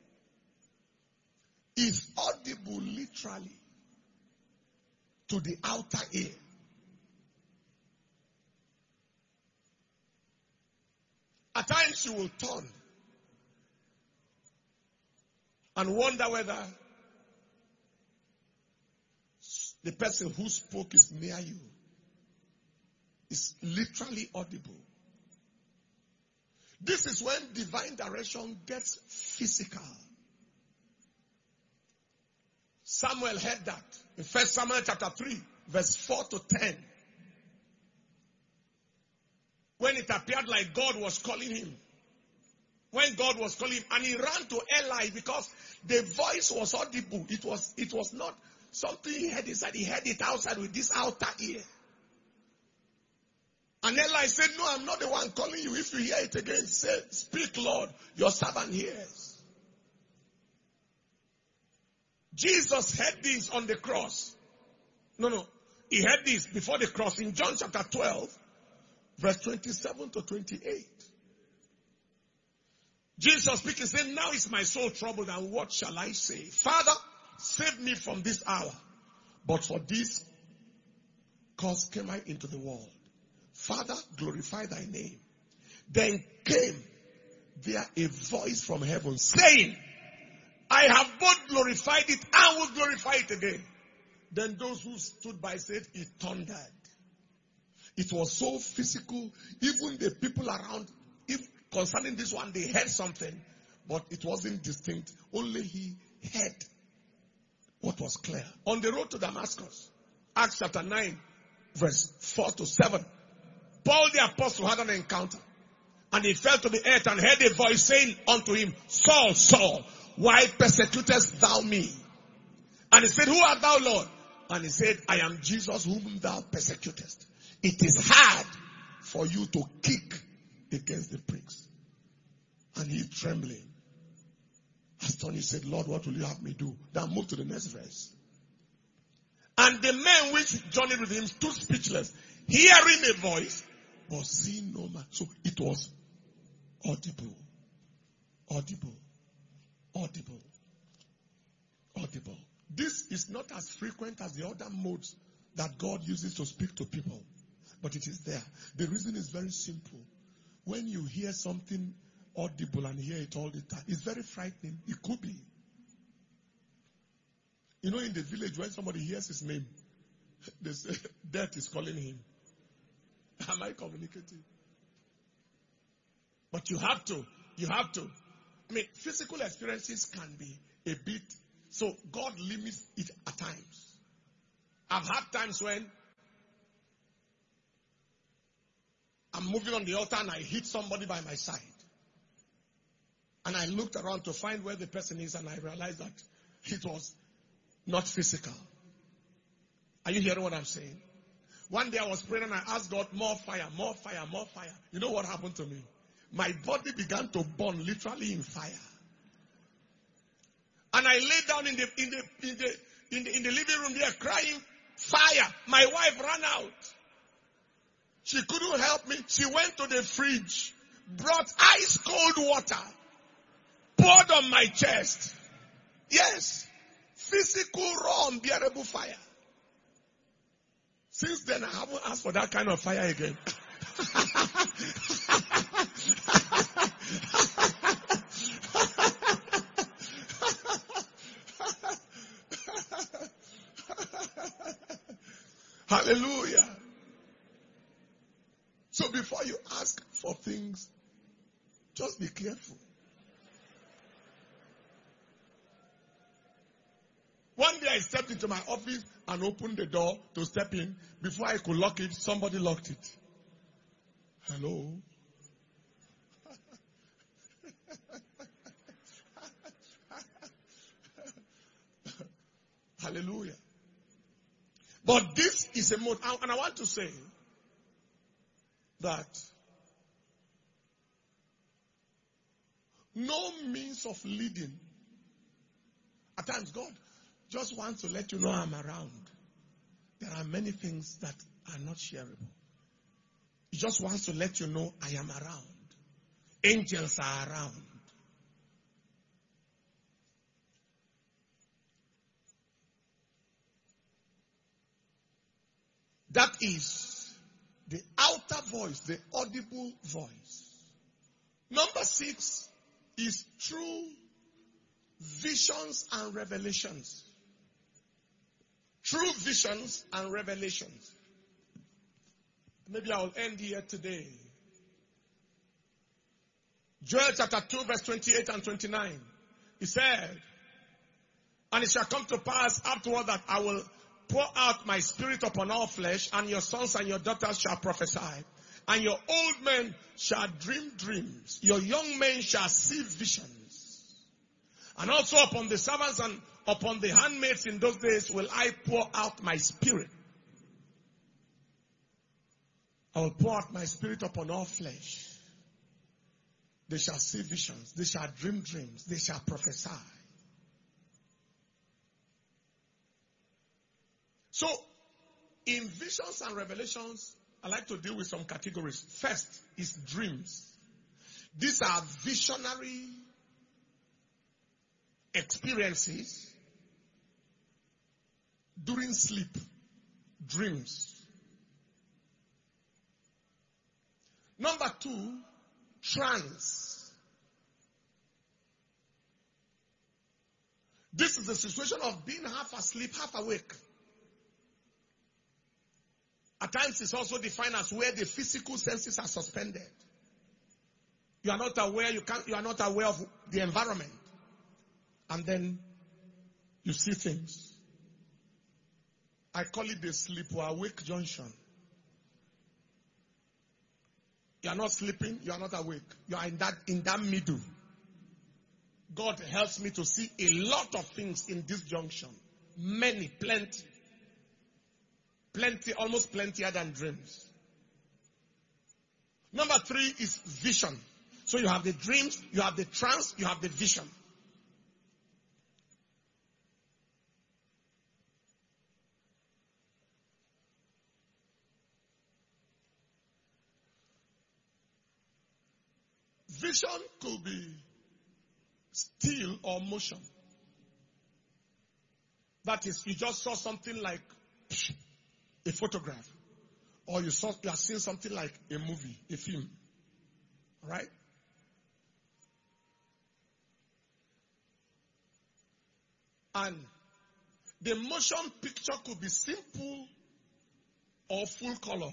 is audible literally to the outer ear. At times you will turn and wonder whether the person who spoke is near you. It's literally audible. This is when divine direction gets physical. Samuel heard that in 1 Samuel chapter 3, verse 4 to 10. When it appeared like God was calling him. When God was calling him, and he ran to Eli because the voice was audible. It was not something he heard inside. He heard it outside with this outer ear. And Eli said, no, I'm not the one calling you. If you hear it again, say, speak, Lord, your servant hears. Jesus heard this on the cross. No. He heard this before the cross in John chapter 12, verse 27 to 28. Jesus speaking, saying, now is my soul troubled, and what shall I say? Father, save me from this hour. But for this cause came I into the world. Father, glorify thy name. Then came there a voice from heaven saying, I have both glorified it and will glorify it again. Then those who stood by said, it thundered. It was so physical, even the people around, if concerning this one, they heard something, but it wasn't distinct. Only he heard what was clear. On the road to Damascus, Acts chapter 9, verse 4 to 7, Paul the apostle had an encounter, and he fell to the earth and heard a voice saying unto him, Saul, Saul, why persecutest thou me? And he said, who art thou, Lord? And he said, I am Jesus whom thou persecutest. It is hard for you to kick against the pricks. And he trembling, astonished, said, Lord, what will you have me do? Now move to the next verse. And the men which journeyed with him stood speechless, hearing a voice, but seeing no man. So it was audible, audible, audible, audible. This is not as frequent as the other modes that God uses to speak to people, but it is there. The reason is very simple. When you hear something audible and hear it all the time, it's very frightening. It could be. You know, in the village, when somebody hears his name, they say, death is calling him. Am I communicating? But you have to. I mean, physical experiences can be a bit, so God limits it at times. I've had times when I'm moving on the altar and I hit somebody by my side. And I looked around to find where the person is, and I realized that it was not physical. Are you hearing what I'm saying? One day I was praying and I asked God, more fire, more fire, more fire. You know what happened to me? My body began to burn literally in fire. And I lay down in the living room there crying, fire. My wife ran out. She couldn't help me. She went to the fridge, brought ice cold water, poured on my chest. Yes. Physical, raw, unbearable fire. Since then, I haven't asked for that kind of fire again. Hallelujah. So before you ask for things, just be careful. One day I stepped into my office and opened the door to step in. Before I could lock it, somebody locked it. Hello? Hallelujah. But this is a mode, and I want to say that no means of leading. At times God just wants to let you know I'm around. There are many things that are not shareable. He just wants to let you know I am around. Angels are around. That is the outer voice, the audible voice. Number 6 is true visions and revelations. True visions and revelations. Maybe I will end here today. Joel chapter 2 verse 28 and 29. He said, and it shall come to pass afterward that I will pour out my spirit upon all flesh, and your sons and your daughters shall prophesy, and your old men shall dream dreams. Your young men shall see visions. And also upon the servants and upon the handmaids in those days will I pour out my spirit. I will pour out my spirit upon all flesh. They shall see visions. They shall dream dreams. They shall prophesy. So, in visions and revelations, I like to deal with some categories. First is dreams. These are visionary experiences during sleep. Dreams. Number 2, trance. This is the situation of being half asleep, half awake. At times it's also defined as where the physical senses are suspended. You are not aware, you are not aware of the environment. And then you see things. I call it the sleep or awake junction. You are not sleeping, you are not awake. You are in that middle. God helps me to see a lot of things in this junction. Many, plenty. Plenty, almost plentier than dreams. Number 3 is vision. So you have the dreams, you have the trance, you have the vision. Vision could be still or motion. That is, you just saw something like a photograph, or you are seeing something like a movie, a film. All right? And the motion picture could be simple or full color.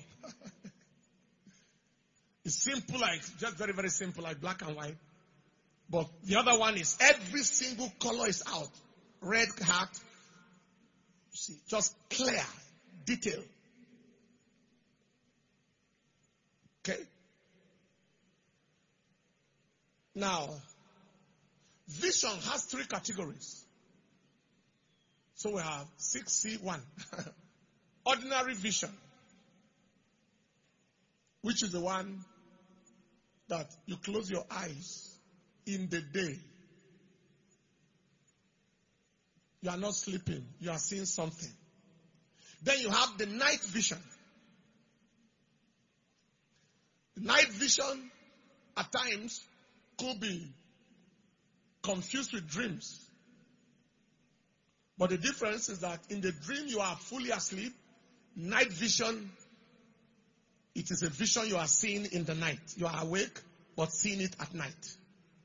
It's simple, like just very, very simple, like black and white. But the other one is every single color is out. Red, heart. See, just clear, detail. Okay? Now, vision has 3 categories. So we have 6C1. Ordinary vision, which is the one that you close your eyes in the day. You are not sleeping. You are seeing something. Then you have the night vision. Night vision at times could be confused with dreams. But the difference is that in the dream you are fully asleep. Night vision, it is a vision you are seeing in the night. You are awake, but seeing it at night.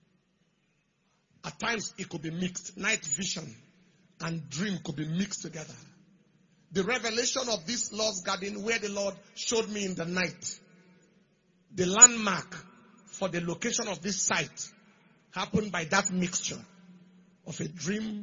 At times it could be mixed. Night vision and dream could be mixed together. The revelation of this lost garden where the Lord showed me in the night, the landmark for the location of this site happened by that mixture of a dream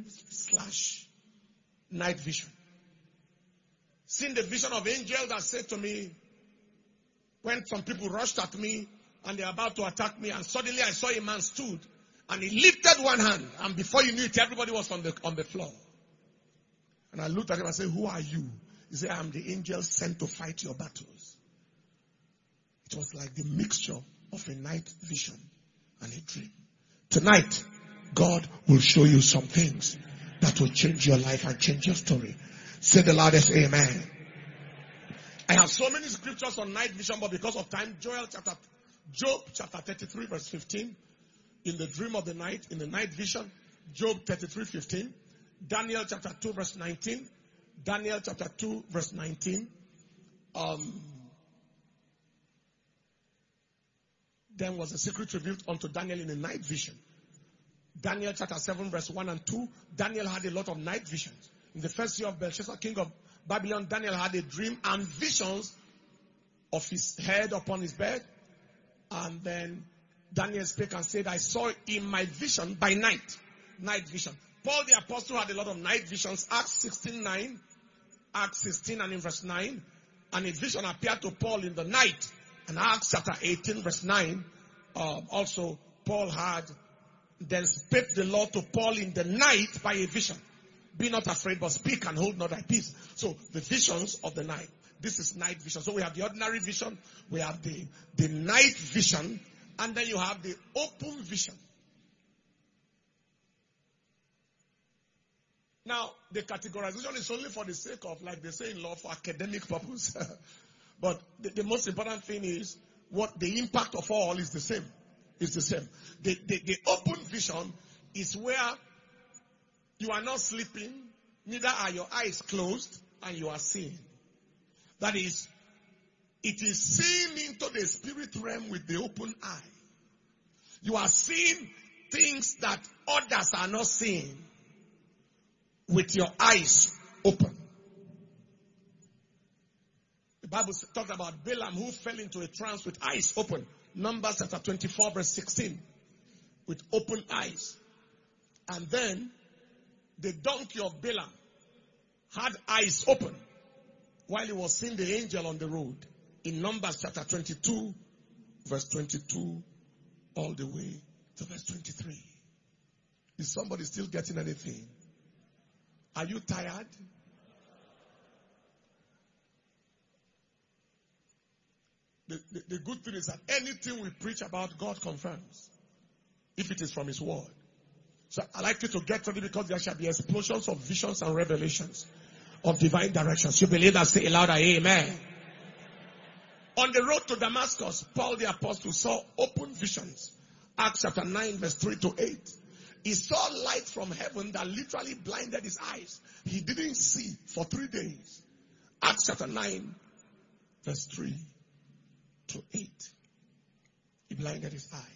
/ night vision. Seeing the vision of angels that said to me, when some people rushed at me and they were about to attack me, and suddenly I saw a man stood and he lifted one hand, and before you knew it, everybody was on the floor. And I looked at him and said, who are you? He said, I am the angel sent to fight your battles. It was like the mixture of a night vision and a dream. Tonight, God will show you some things that will change your life and change your story. Say the loudest amen. I have so many scriptures on night vision, but because of time, Job chapter 33 verse 15, in the dream of the night, in the night vision, Job 33:15, Daniel chapter 2 verse 19, Daniel chapter 2 verse 19, then was a secret revealed unto Daniel in a night vision. Daniel chapter 7 verse 1 and 2, Daniel had a lot of night visions. In the first year of Belshazzar, king of Babylon, Daniel had a dream and visions of his head upon his bed. And then Daniel spake and said, I saw in my vision by night. Night vision. Paul the apostle had a lot of night visions. Acts 16:9, Acts 16 and in verse 9. And a vision appeared to Paul in the night. And Acts chapter 18 verse 9, also Paul had, then spake the Lord to Paul in the night by a vision. Be not afraid, but speak and hold not thy peace. So the visions of the night. This is night vision. So we have the ordinary vision, we have the night vision, and then you have the open vision. Now, the categorization is only for the sake of, like they say in law, for academic purpose. But the most important thing is what the impact of all is the same. It's the same. The open vision is where you are not sleeping, neither are your eyes closed, and you are seeing. That is, it is seeing into the spirit realm with the open eye. You are seeing things that others are not seeing with your eyes open. The Bible talks about Balaam who fell into a trance with eyes open. Numbers chapter 24 verse 16. With open eyes. And then the donkey of Balaam had eyes open while he was seeing the angel on the road. In Numbers chapter 22 verse 22 all the way to verse 23. Is somebody still getting anything? Are you tired? The good thing is that anything we preach about, God confirms. If it is from His word. So I like you to get ready because there shall be explosions of visions and revelations of divine directions. You believe that? Say a louder amen. On the road to Damascus, Paul the apostle saw open visions. Acts chapter 9 verse 3 to 8. He saw light from heaven that literally blinded his eyes. He didn't see for 3 days. Acts chapter 9 verse 3 to 8. He blinded his eyes.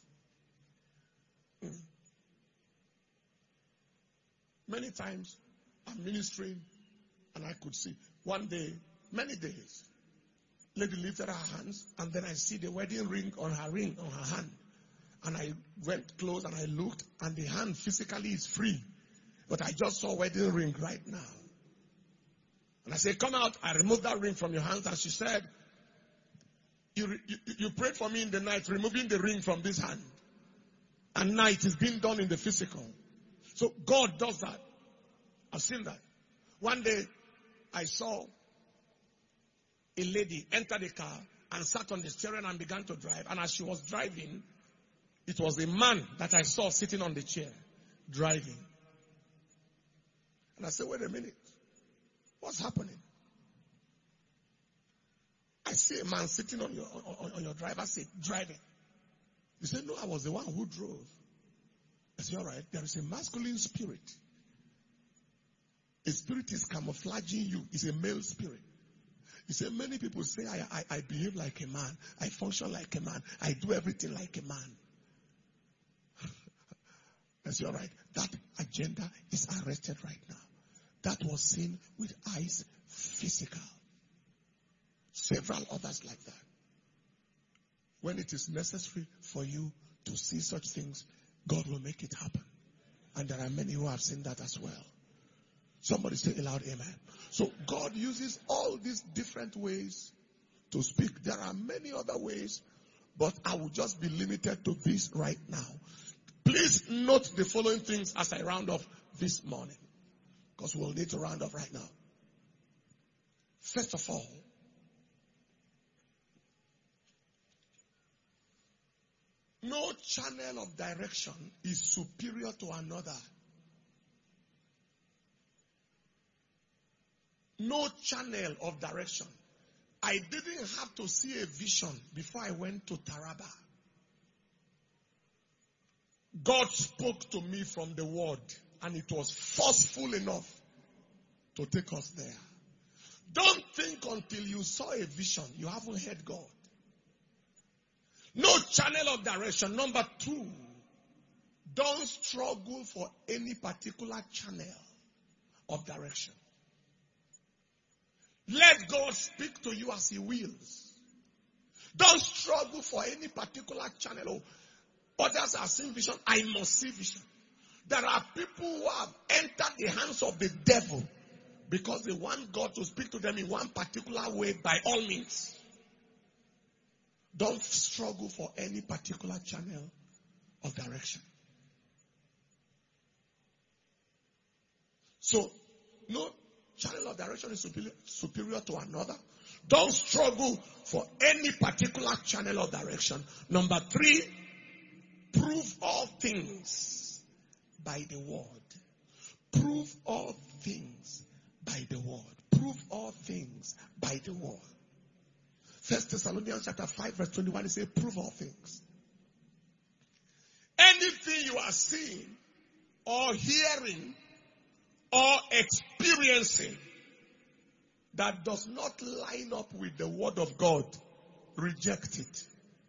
Many times I'm ministering and I could see. One day, many days, lady lifted her hands and then I see the wedding ring on her hand. And I went close and I looked and the hand physically is free. But I just saw wedding ring right now. And I said, come out. I removed that ring from your hands. And she said, you prayed for me in the night, removing the ring from this hand. And now it is being done in the physical. So God does that. I've seen that. One day, I saw a lady enter the car and sat on the steering and began to drive. And as she was driving, it was a man that I saw sitting on the chair, driving. And I said, wait a minute. What's happening? I see a man sitting on your driver's seat, driving. You said, no, I was the one who drove. I said, all right, there is a masculine spirit. A spirit is camouflaging you. It's a male spirit. You say, many people say, I behave like a man. I function like a man. I do everything like a man. I say, all right, that agenda is arrested right now. That was seen with eyes physical. Several others like that. When it is necessary for you to see such things, God will make it happen. And there are many who have seen that as well. Somebody say aloud, amen. So God uses all these different ways to speak. There are many other ways, but I will just be limited to this right now. Please note the following things as I round off this morning, because we'll need to round off right now. First of all, no channel of direction is superior to another. No channel of direction. I didn't have to see a vision before I went to Taraba. God spoke to me from the word, and it was forceful enough to take us there. Don't think until you saw a vision, you haven't heard God. No channel of direction. Number 2, don't struggle for any particular channel of direction. Let God speak to you as He wills. Don't struggle for any particular channel. Others are seeing vision. I must see vision. There are people who have entered the hands of the devil because they want God to speak to them in one particular way. By all means, don't struggle for any particular channel of direction. So, no channel of direction is superior to another. Don't struggle for any particular channel of direction. Number 3, prove all things by the word. Prove all things by the word. Prove all things by the word. 1 Thessalonians chapter 5 verse 21, it says, prove all things. Anything you are seeing or hearing or experiencing that does not line up with the word of God, reject it.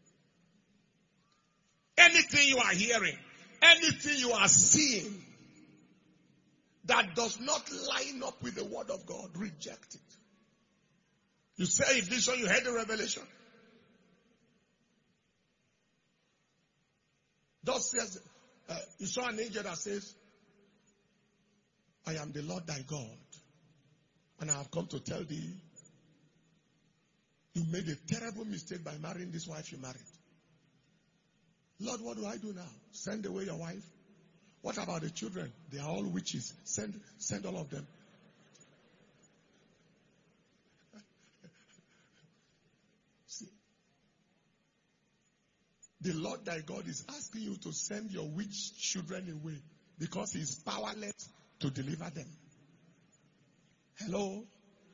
Anything you are hearing, anything you are seeing that does not line up with the word of God, reject it. You say a vision, you heard a revelation. Thus says, you saw an angel that says, I am the Lord thy God, and I have come to tell thee, you made a terrible mistake by marrying this wife you married. Lord, what do I do now? Send away your wife? What about the children? They are all witches. Send all of them. See, the Lord thy God is asking you to send your witch children away because He is powerless to deliver them. Hello?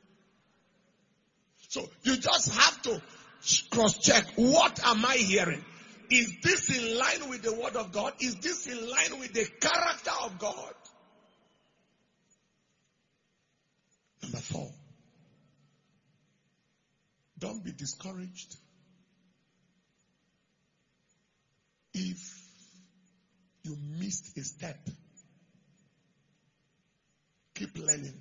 So you just have to cross-check. What am I hearing? Is this in line with the word of God? Is this in line with the character of God? Number 4. Don't be discouraged if you missed a step. Keep learning.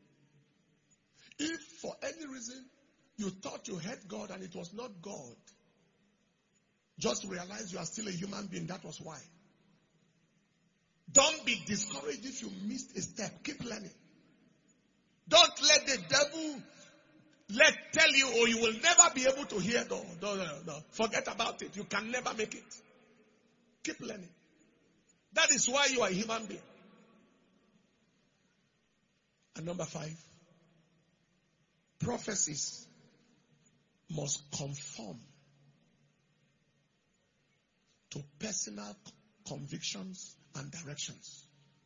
If for any reason you thought you heard God and it was not God, just realize you are still a human being. That was why. Don't be discouraged if you missed a step. Keep learning. Don't let the devil tell you, oh, you will never be able to hear God. No. Forget about it. You can never make it. Keep learning. That is why you are a human being. And number 5, prophecies must conform to personal convictions and directions.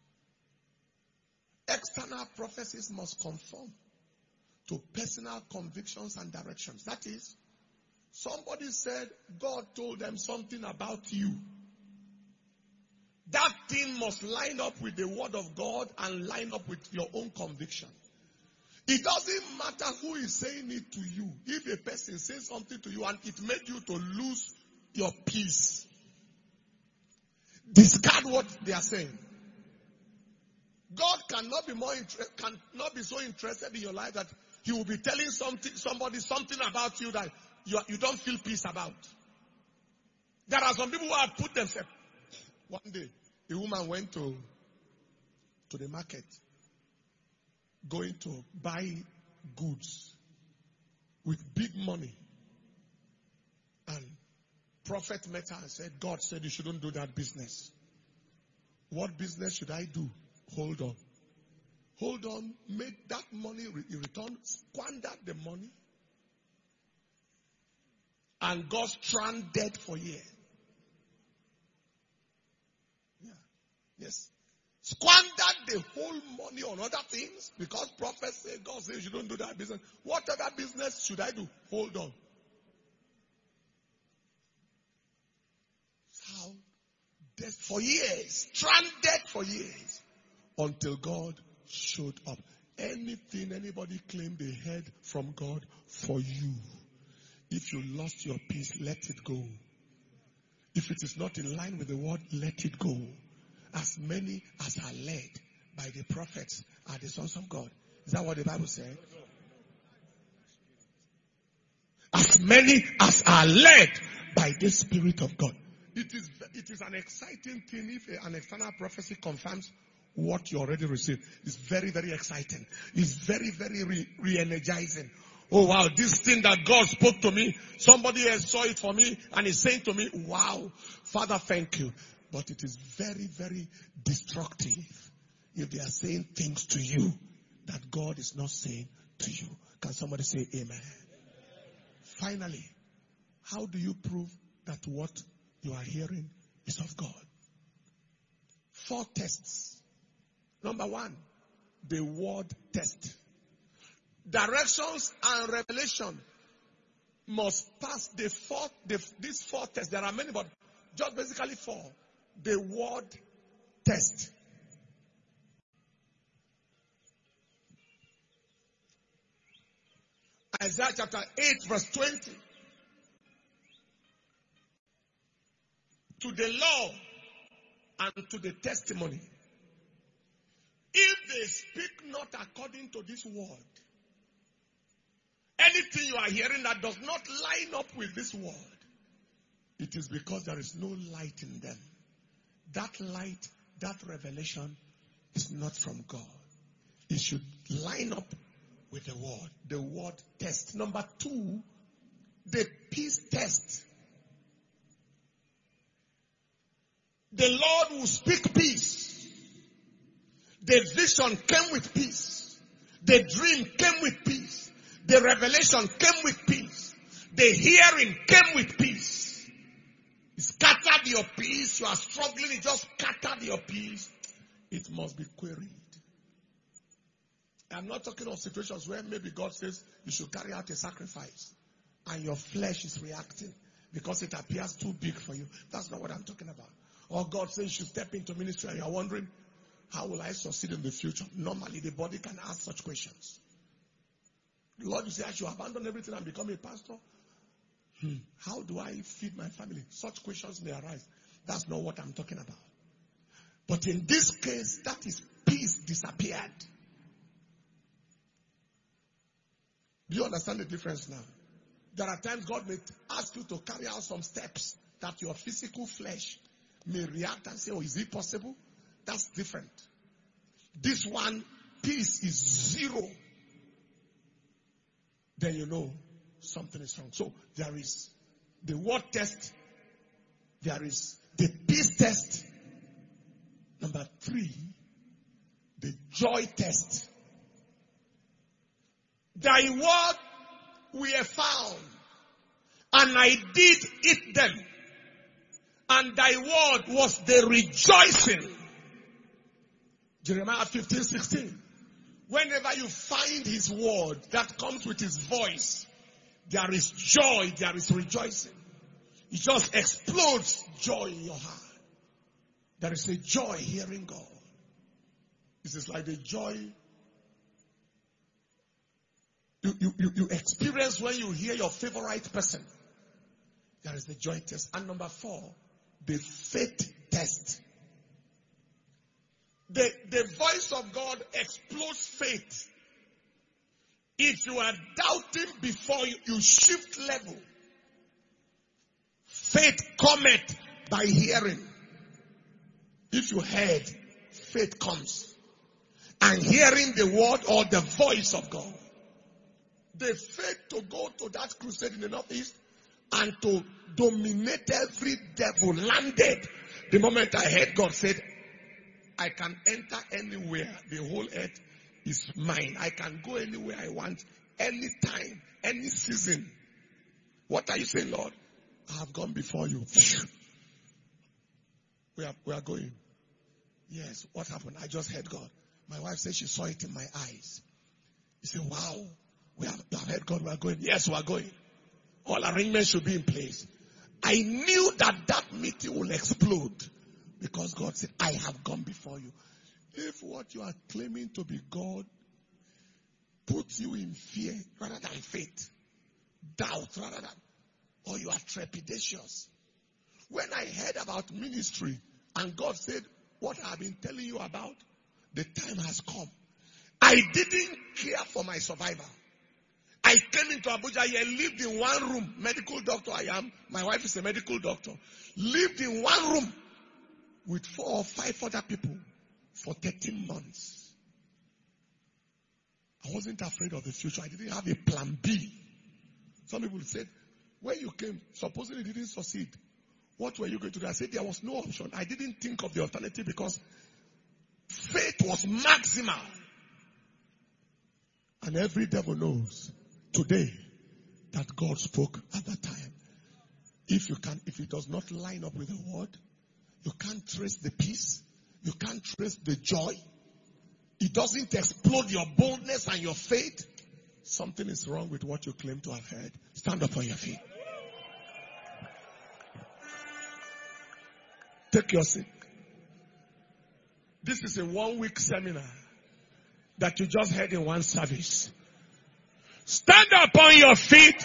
External prophecies must conform to personal convictions and directions. That is, somebody said God told them something about you. That thing must line up with the word of God and line up with your own conviction. It doesn't matter who is saying it to you. If a person says something to you and it made you to lose your peace, discard what they are saying. God cannot be so interested in your life that He will be telling somebody something about you that you don't feel peace about. There are some people who have put themselves. One day, a woman went to the market, going to buy goods with big money. And prophet met her and said, God said you shouldn't do that business. What business should I do? Hold on. Hold on, make that money in return, squander the money, and got stranded for years. Yeah. Yes. Squandered the whole money on other things because prophets say, God says you don't do that business. Whatever business should I do? Hold on. How? For years, stranded for years, until God showed up. Anything anybody claimed they heard from God for you, if you lost your peace, let it go. If it is not in line with the word, let it go. As many as are led by the prophets are the sons of God. Is that what the Bible said? As many as are led by the Spirit of God. It is an exciting thing if an external prophecy confirms what you already received. It's very, very exciting. It's very, very re-energizing. Oh wow, this thing that God spoke to me, somebody else saw it for me and is saying to me, wow, Father, thank you. But it is very, very destructive if they are saying things to you that God is not saying to you. Can somebody say amen? Finally, how do you prove that what you are hearing is of God? 4 tests. Number 1, the word test. Directions and revelation must pass these 4 tests. There are many, but just basically 4. The word test. Isaiah chapter 8 verse 20. To the law and to the testimony. If they speak not according to this word, anything you are hearing that does not line up with this word, it is because there is no light in them. That light, that revelation is not from God. It should line up with the word. The word test. Number 2, the peace test. The Lord will speak peace. The vision came with peace. The dream came with peace. The revelation came with peace. The hearing came with peace. It scattered your peace. You are struggling. It just scattered your peace. It must be queried. I'm not talking of situations where maybe God says you should carry out a sacrifice and your flesh is reacting because it appears too big for you. That's not what I'm talking about. Or God says you should step into ministry and you're wondering, how will I succeed in the future? Normally, the body can ask such questions. The Lord will say, I should abandon everything and become a pastor. How do I feed my family? Such questions may arise. That's not what I'm talking about. But in this case, that is peace disappeared. Do you understand the difference now? There are times God may ask you to carry out some steps that your physical flesh may react and say, oh, is it possible? That's different. This one, peace is 0. Then you know something is wrong. So there is the word test. There is the peace test. Number 3, the joy test. Thy word we have found, and I did eat them. And thy word was the rejoicing. Jeremiah 15:16. Whenever you find his word that comes with his voice, there is joy, there is rejoicing. It just explodes joy in your heart. There is a joy hearing God. This is like the joy you experience when you hear your favorite person. There is the joy test. And number 4, the faith test. The voice of God explodes faith. If you are doubting before you shift level. Faith cometh by hearing. If you heard, faith comes. And hearing the word or the voice of God. The faith to go to that crusade in the northeast and to dominate every devil landed. The moment I heard God said, I can enter anywhere. The whole earth is mine. I can go anywhere I want, anytime, any season. What are you saying, Lord? I have gone before you. We are going. Yes, what happened? I just heard God. My wife said she saw it in my eyes. He said, wow, we have heard God, we are going. Yes, we are going. All arrangements should be in place. I knew that meeting will explode because God said, I have gone before you. If what you are claiming to be God puts you in fear rather than faith, doubt rather than, or you are trepidatious. When I heard about ministry and God said, what I have been telling you about, the time has come. I didn't care for my survival. I came into Abuja here, lived in one room, medical doctor I am, my wife is a medical doctor, lived in one room with 4 or 5 other people for 13 months. I wasn't afraid of the future. I didn't have a plan B. Some people said, when you came, supposing it didn't succeed, what were you going to do? I said there was no option. I didn't think of the alternative because faith was maximal. And every devil knows today that God spoke at that time. If it does not line up with the word, you can't trace the peace. You can't trace the joy. It doesn't explode your boldness and your faith. Something is wrong with what you claim to have heard. Stand up on your feet. Take your seat. This is a 1-week seminar that you just heard in one service. Stand up on your feet.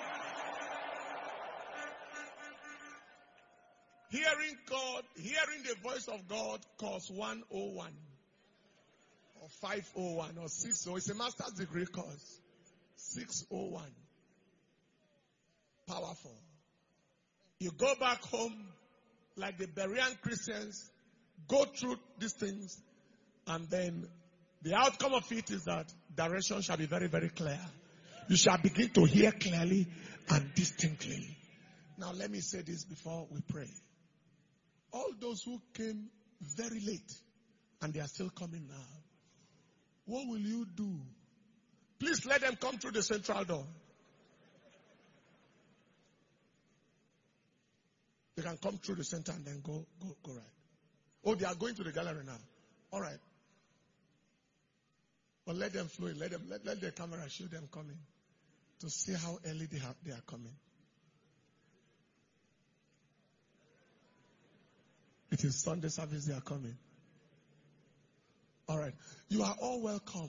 Hearing God, hearing the voice of God course 101 or 501 or 601. It's a master's degree course. 601. Powerful. You go back home like the Berean Christians, go through these things, and then the outcome of it is that direction shall be very, very clear. You shall begin to hear clearly and distinctly. Now let me say this before we pray. All those who came very late, and they are still coming now, what will you do? Please let them come through the central door. They can come through the center and then go right. Oh, they are going to the gallery now. All right. But let them flow in. Let the camera show them coming to see how early they are coming. It is Sunday service they are coming. All right. You are all welcome.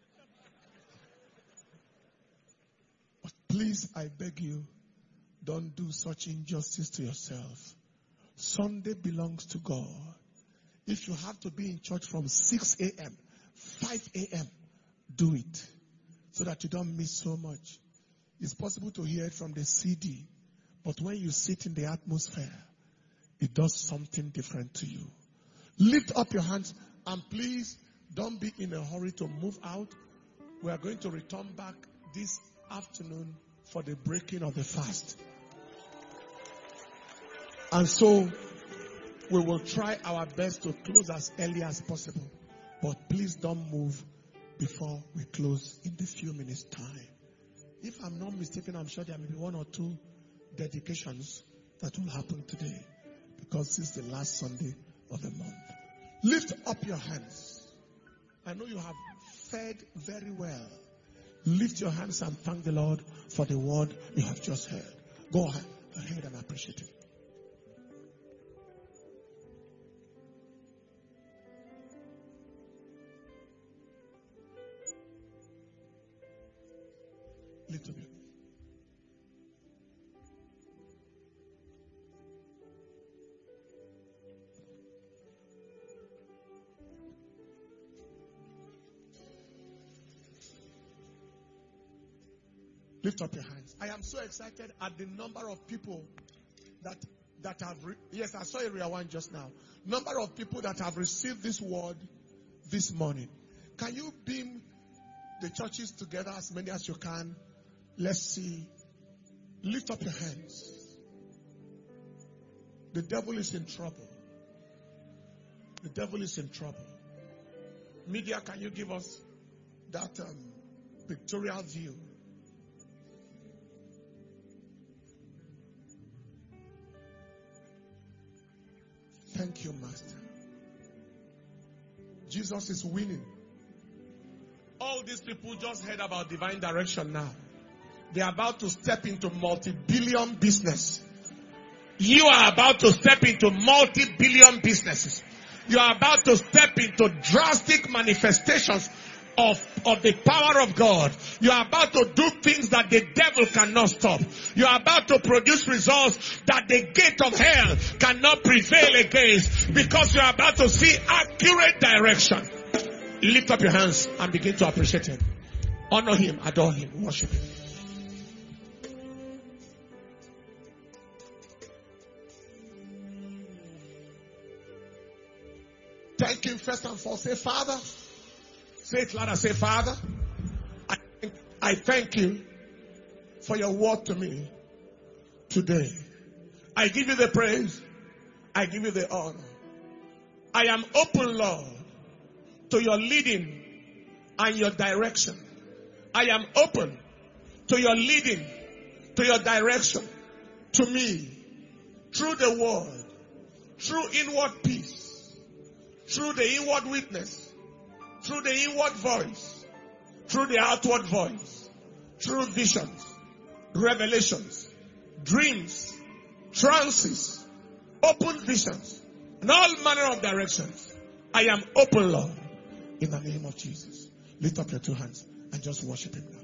But please, I beg you, don't do such injustice to yourself. Sunday belongs to God. If you have to be in church from 6 a.m., 5 a.m., do it so that you don't miss so much. It's possible to hear it from the CD, but when you sit in the atmosphere, it does something different to you. Lift up your hands and please don't be in a hurry to move out. We are going to return back this afternoon for the breaking of the fast. And so we will try our best to close as early as possible. But please don't move before we close in the few minutes time. If I'm not mistaken, I'm sure there may be 1 or 2 dedications that will happen today. Because this is the last Sunday of the month. Lift up your hands. I know you have fed very well. Lift your hands and thank the Lord for the word you have just heard. Go ahead and appreciate it. Little bit. Lift up your hands. I am so excited at the number of people that have, yes, I saw area 1 just now. Number of people that have received this word this morning. Can you beam the churches together as many as you can? Let's see. Lift up your hands. The devil is in trouble. The devil is in trouble. Media, can you give us that pictorial view? Thank you, Master. Jesus is winning. All these people just heard about divine direction now. They are about to step into multi-billion business. You are about to step into multi-billion businesses. You are about to step into drastic manifestations of the power of God. You are about to do things that the devil cannot stop. You are about to produce results that the gate of hell cannot prevail against, because you are about to see accurate direction. Lift up your hands and begin to appreciate him. Honor him, adore him, worship him. Thank him first and foremost. Say, Father. Say it louder. Say, Father, I thank you for your word to me today. I give you the praise. I give you the honor. I am open, Lord, to your leading and your direction. I am open to your leading, to your direction, to me, through the word, through inward peace, through the inward witness, through the inward voice, through the outward voice, through visions, revelations, dreams, trances, open visions, and all manner of directions. I am open, Lord, in the name of Jesus. Lift up your 2 hands and just worship him now.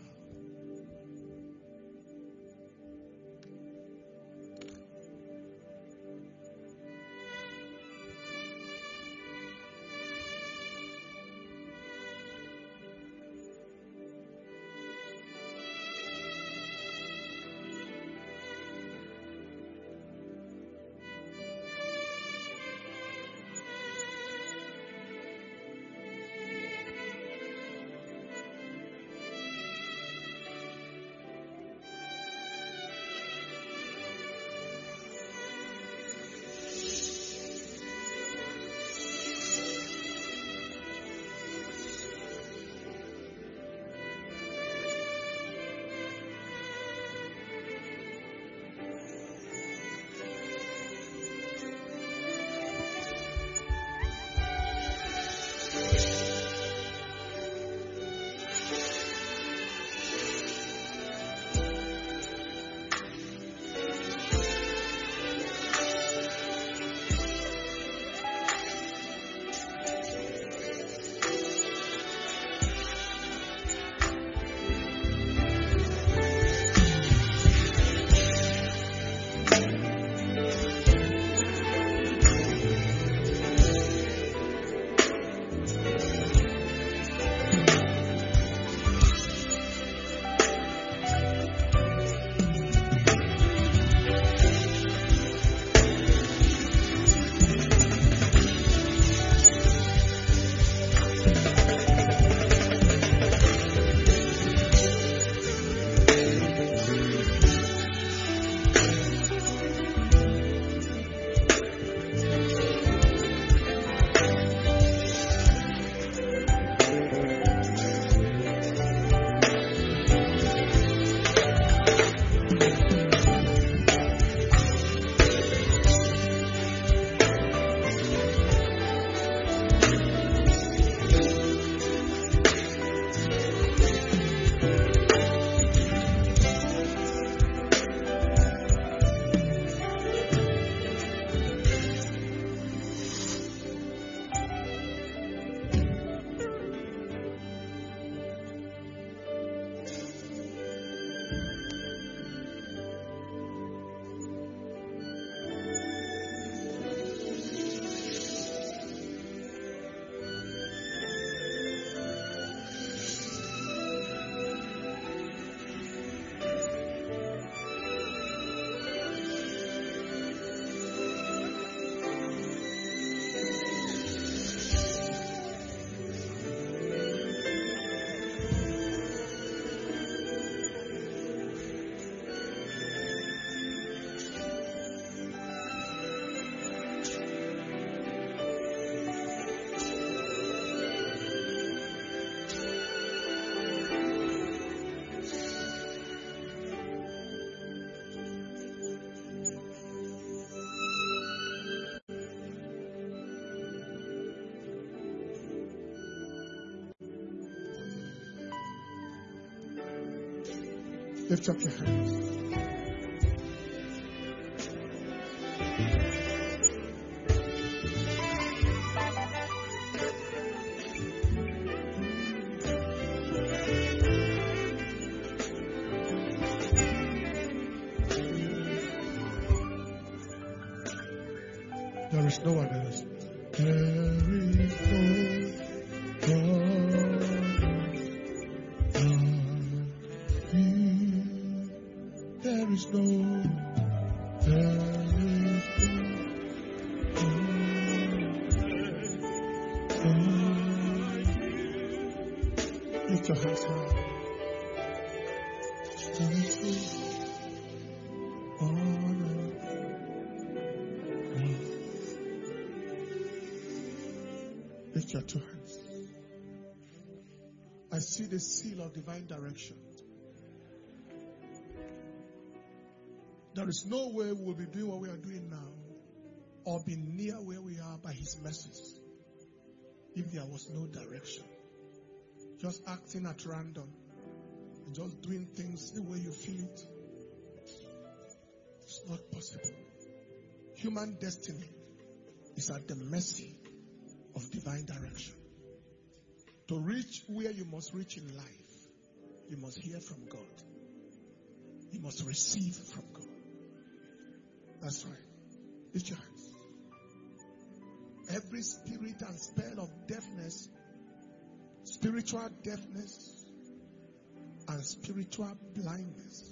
Lift up your hands. There is no one else. There is no lift your hands high. There is no honor. Lift your two hands. I see the seal of divine direction. There is no way we'll be doing what we are doing now or be near where we are by His mercies if there was no direction. Just acting at random and just doing things the way you feel it. It's not possible. Human destiny is at the mercy of divine direction. To reach where you must reach in life, you must hear from God. You must receive from God. That's right. Lift your hands. Every spirit and spell of deafness, spiritual deafness, and spiritual blindness,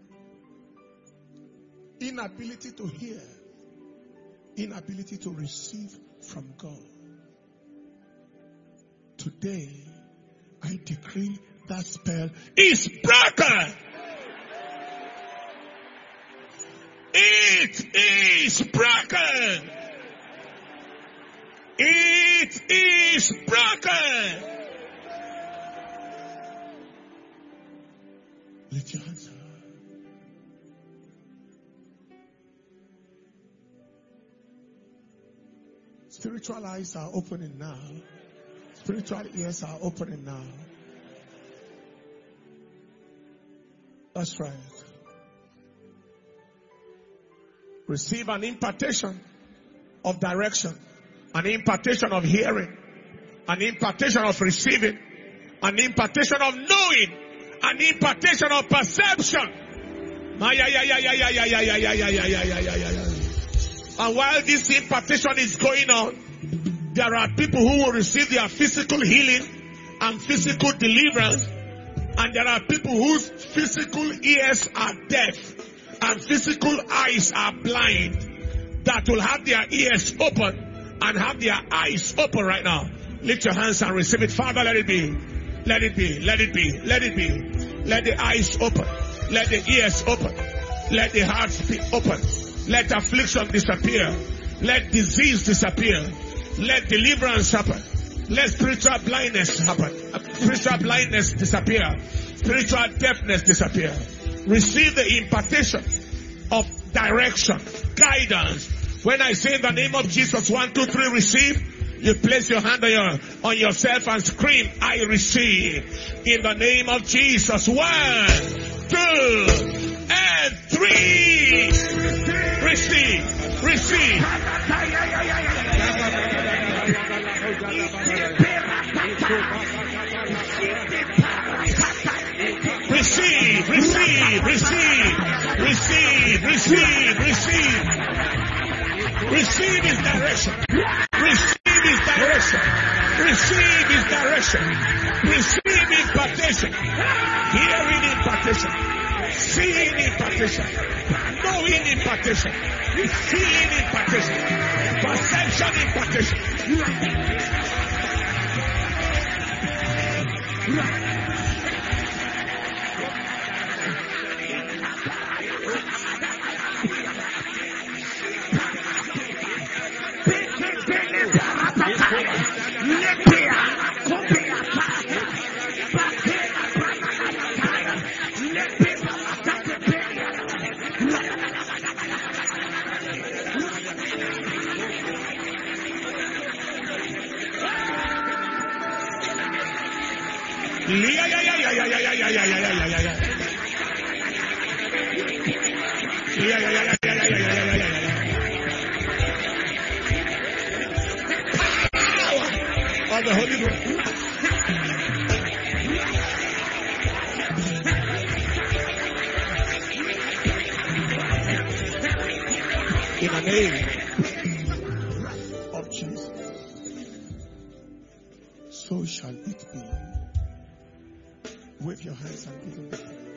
inability to hear, inability to receive from God. Today, I decree that spell is broken. It is broken. It is broken. Lift your hands up. Spiritual eyes are opening now. Spiritual ears are opening now. That's right. Receive an impartation of direction, an impartation of hearing, an impartation of receiving, an impartation of knowing, an impartation of perception. And while this impartation is going on, there are people who will receive their physical healing and physical deliverance, and there are people whose physical ears are deaf and physical eyes are blind, that will have their ears open and have their eyes open right now. Lift your hands and receive it. Father, let it be. Let it be. Let it be. Let it be. Let the eyes open. Let the ears open. Let the hearts be open. Let affliction disappear. Let disease disappear. Let deliverance happen. Let spiritual blindness happen. Spiritual blindness disappear. Spiritual deafness disappear. Receive the impartation of direction, guidance. When I say in the name of Jesus, 1, 2, 3, receive, you place your hand on yourself and scream, I receive. In the name of Jesus. 1, 2, and 3. Receive. Receive. Receive, receive, receive, receive, receive, receive. Receive His direction. Receive His direction. Receive His direction. Receive impartation. Hearing impartation. Seeing impartation. Knowing impartation. Feeling impartation. Perception impartation. Of the Holy Ghost. In the name of Jesus. So shall it be. Wave your hands and give him the